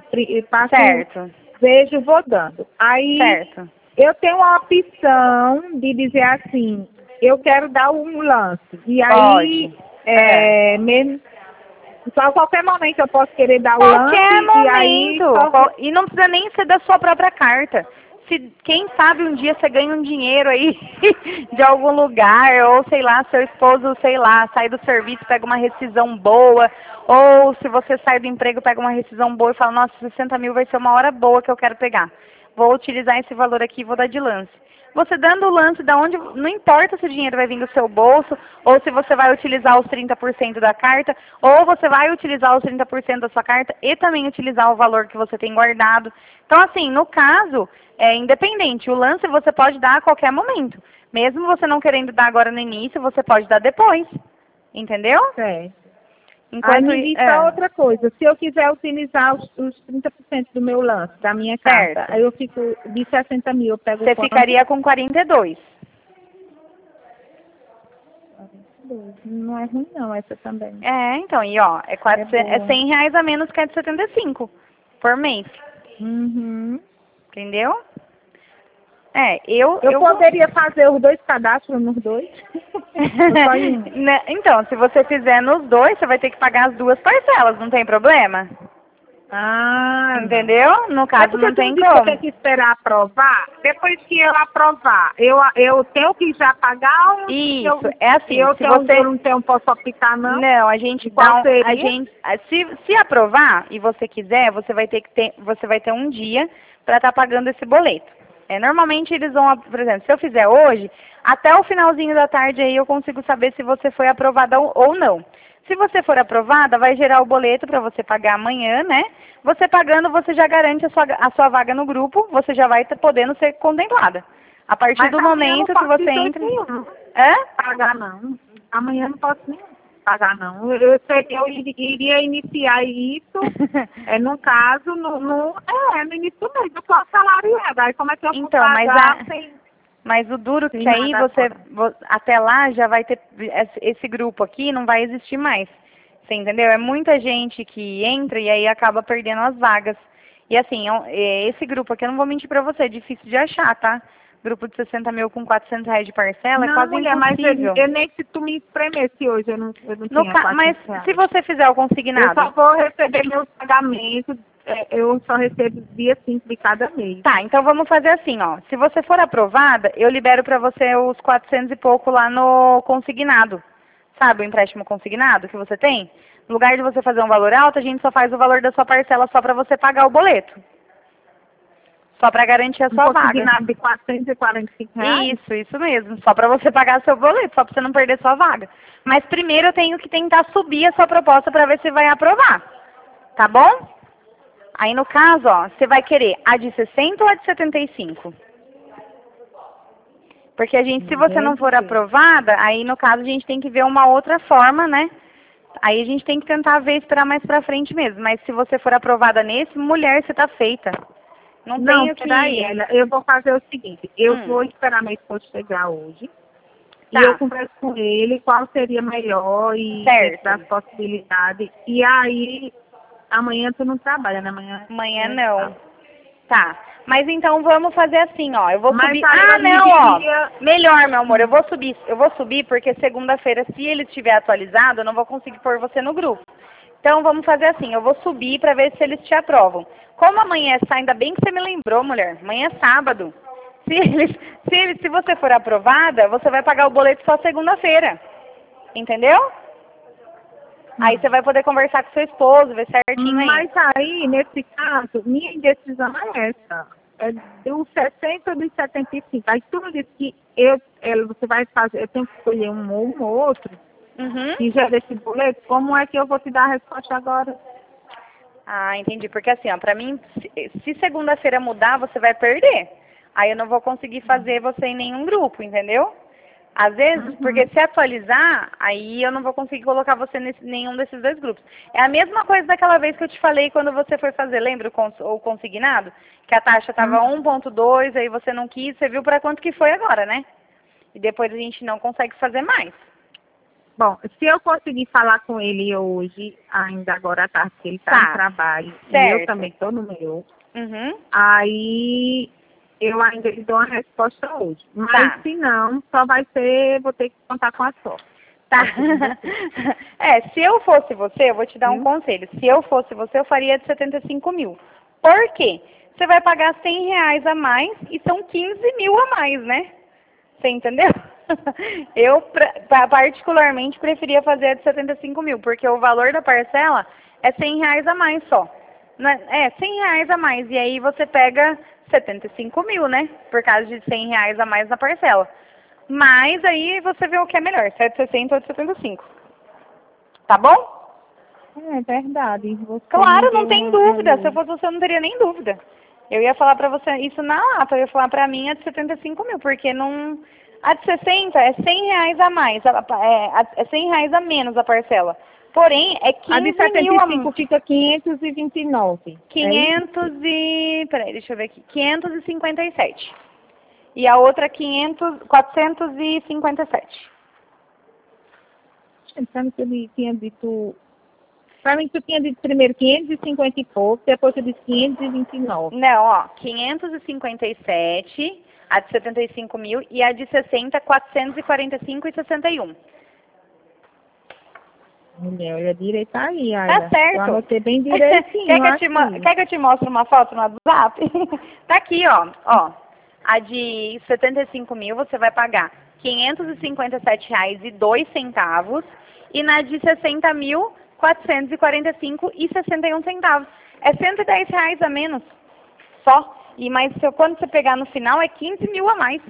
vou dando. Aí, eu tenho a opção de dizer assim, eu quero dar um lance. E aí, mesmo... Só a qualquer momento eu posso querer dar o lance. Qualquer momento. E aí, e não precisa nem ser da sua própria carta. Quem sabe um dia você ganha um dinheiro aí de algum lugar, ou sei lá, seu esposo, sei lá, sai do serviço, pega uma rescisão boa, ou se você sai do emprego, pega uma rescisão boa e fala, nossa, 60 mil vai ser uma hora boa que eu quero pegar. Vou utilizar esse valor aqui e vou dar de lance. Você dando o lance da onde, não importa se o dinheiro vai vir do seu bolso, ou se você vai utilizar os 30% da carta, ou você vai utilizar os 30% da sua carta e também utilizar o valor que você tem guardado. Então, assim, no caso, é independente. O lance você pode dar a qualquer momento. Mesmo você não querendo dar agora no início, você pode dar depois. Entendeu? Aí me diz outra coisa, se eu quiser utilizar os 30% do meu lance, da minha carta, aí eu fico de 60 mil, eu pego... Você ficaria com 42. Não é ruim não, essa também. Então, e ó, é R$100 a menos que a de 75 por mês. Entendeu? Eu poderia fazer os dois cadastros nos dois? Então, se você fizer nos dois, você vai ter que pagar as duas parcelas, não tem problema? Entendeu? No caso, não tem como. Eu tenho que esperar aprovar? Depois que eu aprovar, eu tenho que já pagar ou Isso, é assim. eu não posso optar, não? Não, a gente Qual dá seria? a gente, se aprovar e você quiser, você vai ter um dia para estar pagando esse boleto. Normalmente eles vão, por exemplo, se eu fizer hoje, até o finalzinho da tarde aí eu consigo saber se você foi aprovada ou não. Se você for aprovada, vai gerar o boleto para você pagar amanhã, né? Você pagando, você já garante a sua vaga no grupo, você já vai estar podendo ser contemplada. A partir do momento que você entra... Pagar não. Amanhã não posso nem pagar não. Eu sei que eu iria iniciar isso, no caso, no início do mês, eu sou assalariada. Aí como é que eu vou pagar sem... Mas o duro que aí até lá já vai ter, esse grupo aqui não vai existir mais. Você entendeu? É muita gente que entra e aí acaba perdendo as vagas. E assim, esse grupo aqui, eu não vou mentir pra você, é difícil de achar, tá? Grupo de 60 mil com R$400 de parcela é quase impossível. Mas eu nem se tu me espremesse hoje, eu não tinha Mas se você fizer o consignado... Eu só vou receber meus pagamentos, eu só recebo dia 5 de cada mês. Tá, então vamos fazer assim, ó. Se você for aprovada, eu libero pra você os 400 e pouco lá no consignado. Sabe o empréstimo consignado que você tem? No lugar de você fazer um valor alto, a gente só faz o valor da sua parcela só pra você pagar o boleto. Só para garantir a sua vaga. Consignado de R$445? Isso mesmo. Só para você pagar seu boleto, só para você não perder sua vaga. Mas primeiro eu tenho que tentar subir a sua proposta para ver se vai aprovar. Tá bom? Aí no caso, ó, você vai querer a de 60 ou a de 75? Porque a gente, se você não for aprovada, aí no caso a gente tem que ver uma outra forma, né? Aí a gente tem que tentar ver, esperar mais pra frente mesmo. Mas se você for aprovada nesse, mulher, você tá feita. Não tenho que... Ela, eu vou fazer o seguinte, eu vou esperar meu esposo chegar hoje, tá. E eu converso com ele qual seria melhor e das possibilidades. E aí, amanhã tu não trabalha, né? Amanhã não. Tá. Mas então vamos fazer assim, ó. Eu vou subir. Melhor, meu amor. Eu vou subir porque segunda-feira, se ele estiver atualizado, eu não vou conseguir pôr você no grupo. Então vamos fazer assim, eu vou subir para ver se eles te aprovam. Como amanhã ainda bem que você me lembrou, mulher. Amanhã é sábado. Se você for aprovada, você vai pagar o boleto só segunda-feira. Entendeu? Aí você vai poder conversar com seu esposo, ver certinho aí. Mas aí, nesse caso, minha indecisão é essa. É dos 60 ou dos 75. Aí tu me disse que você vai fazer, eu tenho que escolher um ou um outro. E já desse boleto, como é que eu vou te dar a resposta agora? Ah, entendi. Porque assim, ó, pra mim, se segunda-feira mudar, você vai perder. Aí eu não vou conseguir fazer você em nenhum grupo, entendeu? Às vezes, porque se atualizar, aí eu não vou conseguir colocar você em nenhum desses dois grupos. É a mesma coisa daquela vez que eu te falei quando você foi fazer, lembra o consignado? Que a taxa estava 1,2, aí você não quis, você viu para quanto que foi agora, né? E depois a gente não consegue fazer mais. Bom, se eu conseguir falar com ele hoje, ainda agora à tarde, que ele está no trabalho, e eu também estou no meu, aí eu ainda lhe dou uma resposta hoje. Mas se não, só vai ser, vou ter que contar com a sorte. Tá. Se eu fosse você, eu vou te dar um conselho. Se eu fosse você, eu faria de 75 mil. Por quê? Você vai pagar R$100 a mais e são 15 mil a mais, né? Você entendeu? Eu, particularmente, preferia fazer a de 75 mil, porque o valor da parcela é R$100 a mais só. R$100 a mais. E aí você pega 75 mil, né? Por causa de R$100 a mais na parcela. Mas aí você vê o que é melhor, 760 ou 75. Tá bom? É verdade. Claro, não tem dúvida. Se eu fosse você, eu não teria nem dúvida. Eu ia falar pra você isso na lata. Eu ia falar pra mim a de 75 mil, porque não... A de 60 é R$100 a mais, é R$100 a menos a parcela. Porém, é 15 mil... A de 75 fica 529. Peraí, deixa eu ver aqui. 557. E a outra 457. Pensando que ele tinha dito... Pra mim, tu tinha dito primeiro 550 e pouco, depois tu disse 529. Não, ó, 557, a de 75 mil, e a de 60, 445 e 61. Mulher, olha direito aí, Tá certo. Eu anotei bem direitinho. Quer que eu te mostre uma foto no WhatsApp? Tá aqui, ó. A de 75 mil você vai pagar R$ 557,02 e na de 60 mil, R$ 445,61. É R$ 110 a menos só. Mas quando você pegar no final é 15 mil a mais.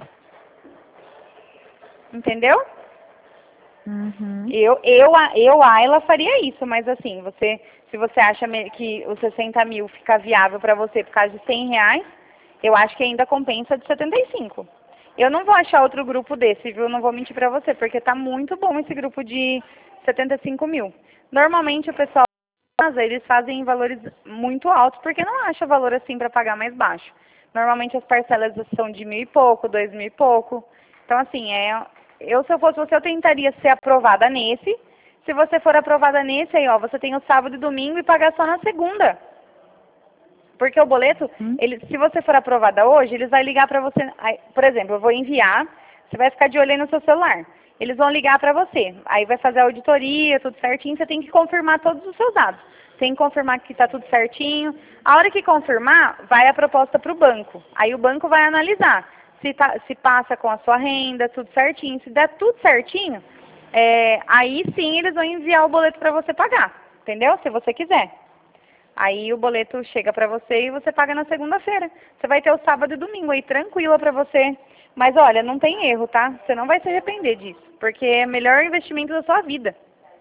Entendeu? Uhum. Ayla, faria isso, mas assim, se você acha que os 60 mil fica viável para você por causa de R$ 100, eu acho que ainda compensa de 75. Eu não vou achar outro grupo desse, viu? Não vou mentir pra você, porque tá muito bom esse grupo de 75 mil. Normalmente o pessoal, eles fazem valores muito altos, porque não acha valor assim pra pagar mais baixo. Normalmente as parcelas são de 1.000 e pouco, 2.000 e pouco. Então assim, se eu fosse você, eu tentaria ser aprovada nesse. Se você for aprovada nesse, aí ó, você tem o sábado e domingo e pagar só na segunda. Porque o boleto, se você for aprovada hoje, eles vão ligar para você. Por exemplo, eu vou enviar, você vai ficar de olho aí no seu celular. Eles vão ligar para você. Aí vai fazer a auditoria, tudo certinho, você tem que confirmar todos os seus dados. Tem que confirmar que está tudo certinho. A hora que confirmar, vai a proposta para o banco. Aí o banco vai analisar se passa com a sua renda, tudo certinho. Se der tudo certinho, aí sim eles vão enviar o boleto para você pagar. Entendeu? Se você quiser. Aí o boleto chega pra você e você paga na segunda-feira. Você vai ter o sábado e domingo aí tranquila pra você. Mas olha, não tem erro, tá? Você não vai se arrepender disso, porque é o melhor investimento da sua vida.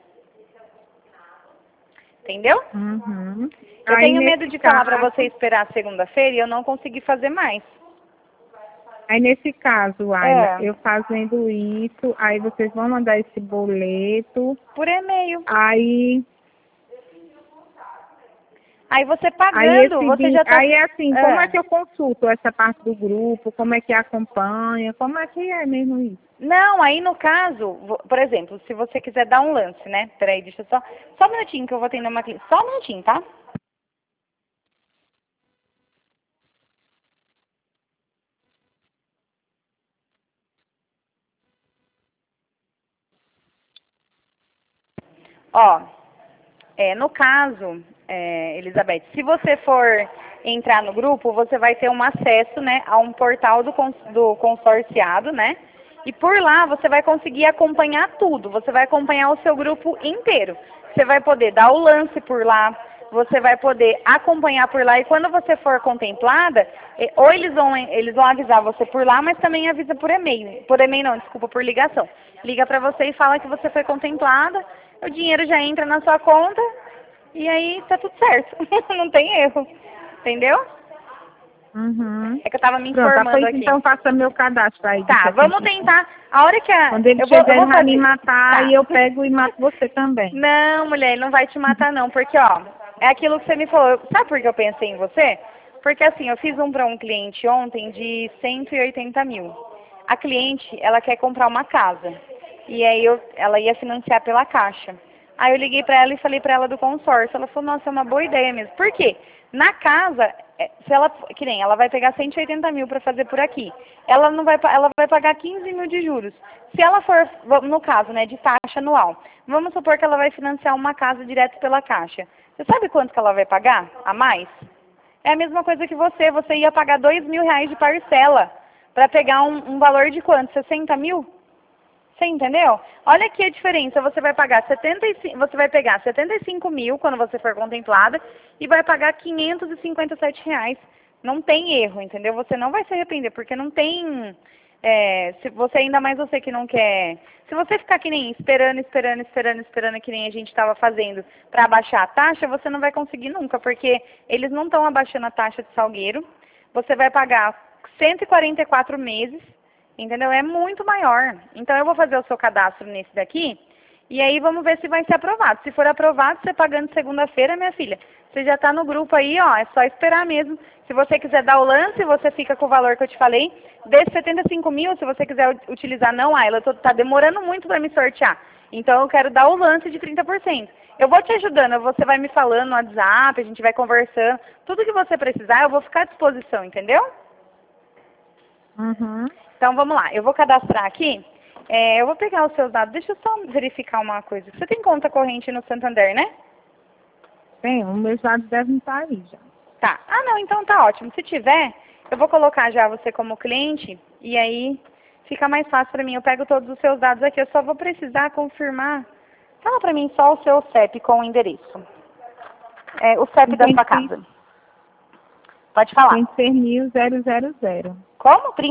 Entendeu? Uhum. Eu tenho medo de falar pra você esperar segunda-feira e eu não conseguir fazer mais. Aí nesse caso, Ayla, eu fazendo isso, aí vocês vão mandar esse boleto. Por e-mail. Aí você pagando, você já tá... Aí é assim, como é que eu consulto essa parte do grupo? Como é que acompanha? Como é que é mesmo isso? Não, aí no caso, por exemplo, se você quiser dar um lance, né? Peraí, deixa eu só um minutinho que eu vou atender uma cliente. Só um minutinho, tá? Ó, no caso, Elizabeth, se você for entrar no grupo, você vai ter um acesso, né, a um portal do consorciado, né? E por lá você vai conseguir acompanhar tudo. Você vai acompanhar o seu grupo inteiro. Você vai poder dar o lance por lá, você vai poder acompanhar por lá. E quando você for contemplada, ou eles vão avisar você por lá, mas também avisa por e-mail. Por e-mail não, desculpa, por ligação. Liga pra você e fala que você foi contemplada, o dinheiro já entra na sua conta e aí tá tudo certo. Não tem erro. Entendeu? Uhum. É que eu tava me informando aqui. Então faça meu cadastro aí. Tá, vamos tentar. A hora que Quando ele chegar, ele vai me matar e eu pego e mato você também. Não, mulher, ele não vai te matar não, porque ó, é aquilo que você me falou. Sabe por que eu pensei em você? Porque assim, eu fiz para um cliente ontem de 180 mil. A cliente, ela quer comprar uma casa. E aí ela ia financiar pela Caixa. Aí eu liguei pra ela e falei pra ela do consórcio. Ela falou, nossa, é uma boa ideia mesmo. Por quê? Na casa, que nem ela vai pegar 180 mil para fazer por aqui. Ela vai pagar 15 mil de juros. Se ela for, no caso, né, de taxa anual, vamos supor que ela vai financiar uma casa direto pela Caixa. Você sabe quanto que ela vai pagar a mais? É a mesma coisa que você ia pagar R$ 2.000 de parcela para pegar um valor de quanto? 60 mil? Você entendeu? Olha aqui a diferença. Você vai pegar 75 mil quando você for contemplada e vai pagar R$ 557. Não tem erro, entendeu? Você não vai se arrepender, porque não tem... se você, ainda mais você que não quer... Se você ficar que nem esperando, que nem a gente estava fazendo para abaixar a taxa, você não vai conseguir nunca, porque eles não estão abaixando a taxa de salgueiro. Você vai pagar 144 meses. Entendeu? É muito maior. Então eu vou fazer o seu cadastro nesse daqui e aí vamos ver se vai ser aprovado. Se for aprovado, você pagando segunda-feira, minha filha, você já está no grupo aí, ó, é só esperar mesmo. Se você quiser dar o lance, você fica com o valor que eu te falei. Desses 75 mil, se você quiser utilizar, não, Ayla, tá demorando muito para me sortear. Então eu quero dar o lance de 30%. Eu vou te ajudando, você vai me falando no WhatsApp, a gente vai conversando. Tudo que você precisar, eu vou ficar à disposição, entendeu? Uhum. Então, vamos lá. Eu vou cadastrar aqui Eu vou pegar os seus dados. Deixa eu só verificar uma coisa. Você tem conta corrente no Santander, né? Tem, os meus dados devem estar aí já. Tá. Ah, não, então tá ótimo. Se tiver, eu vou colocar já você como cliente e aí fica mais fácil para mim. Eu pego todos os seus dados aqui. Eu só vou precisar confirmar. Fala para mim só o seu CEP com o endereço. O CEP da sua casa. Pode falar. 36.000. Como?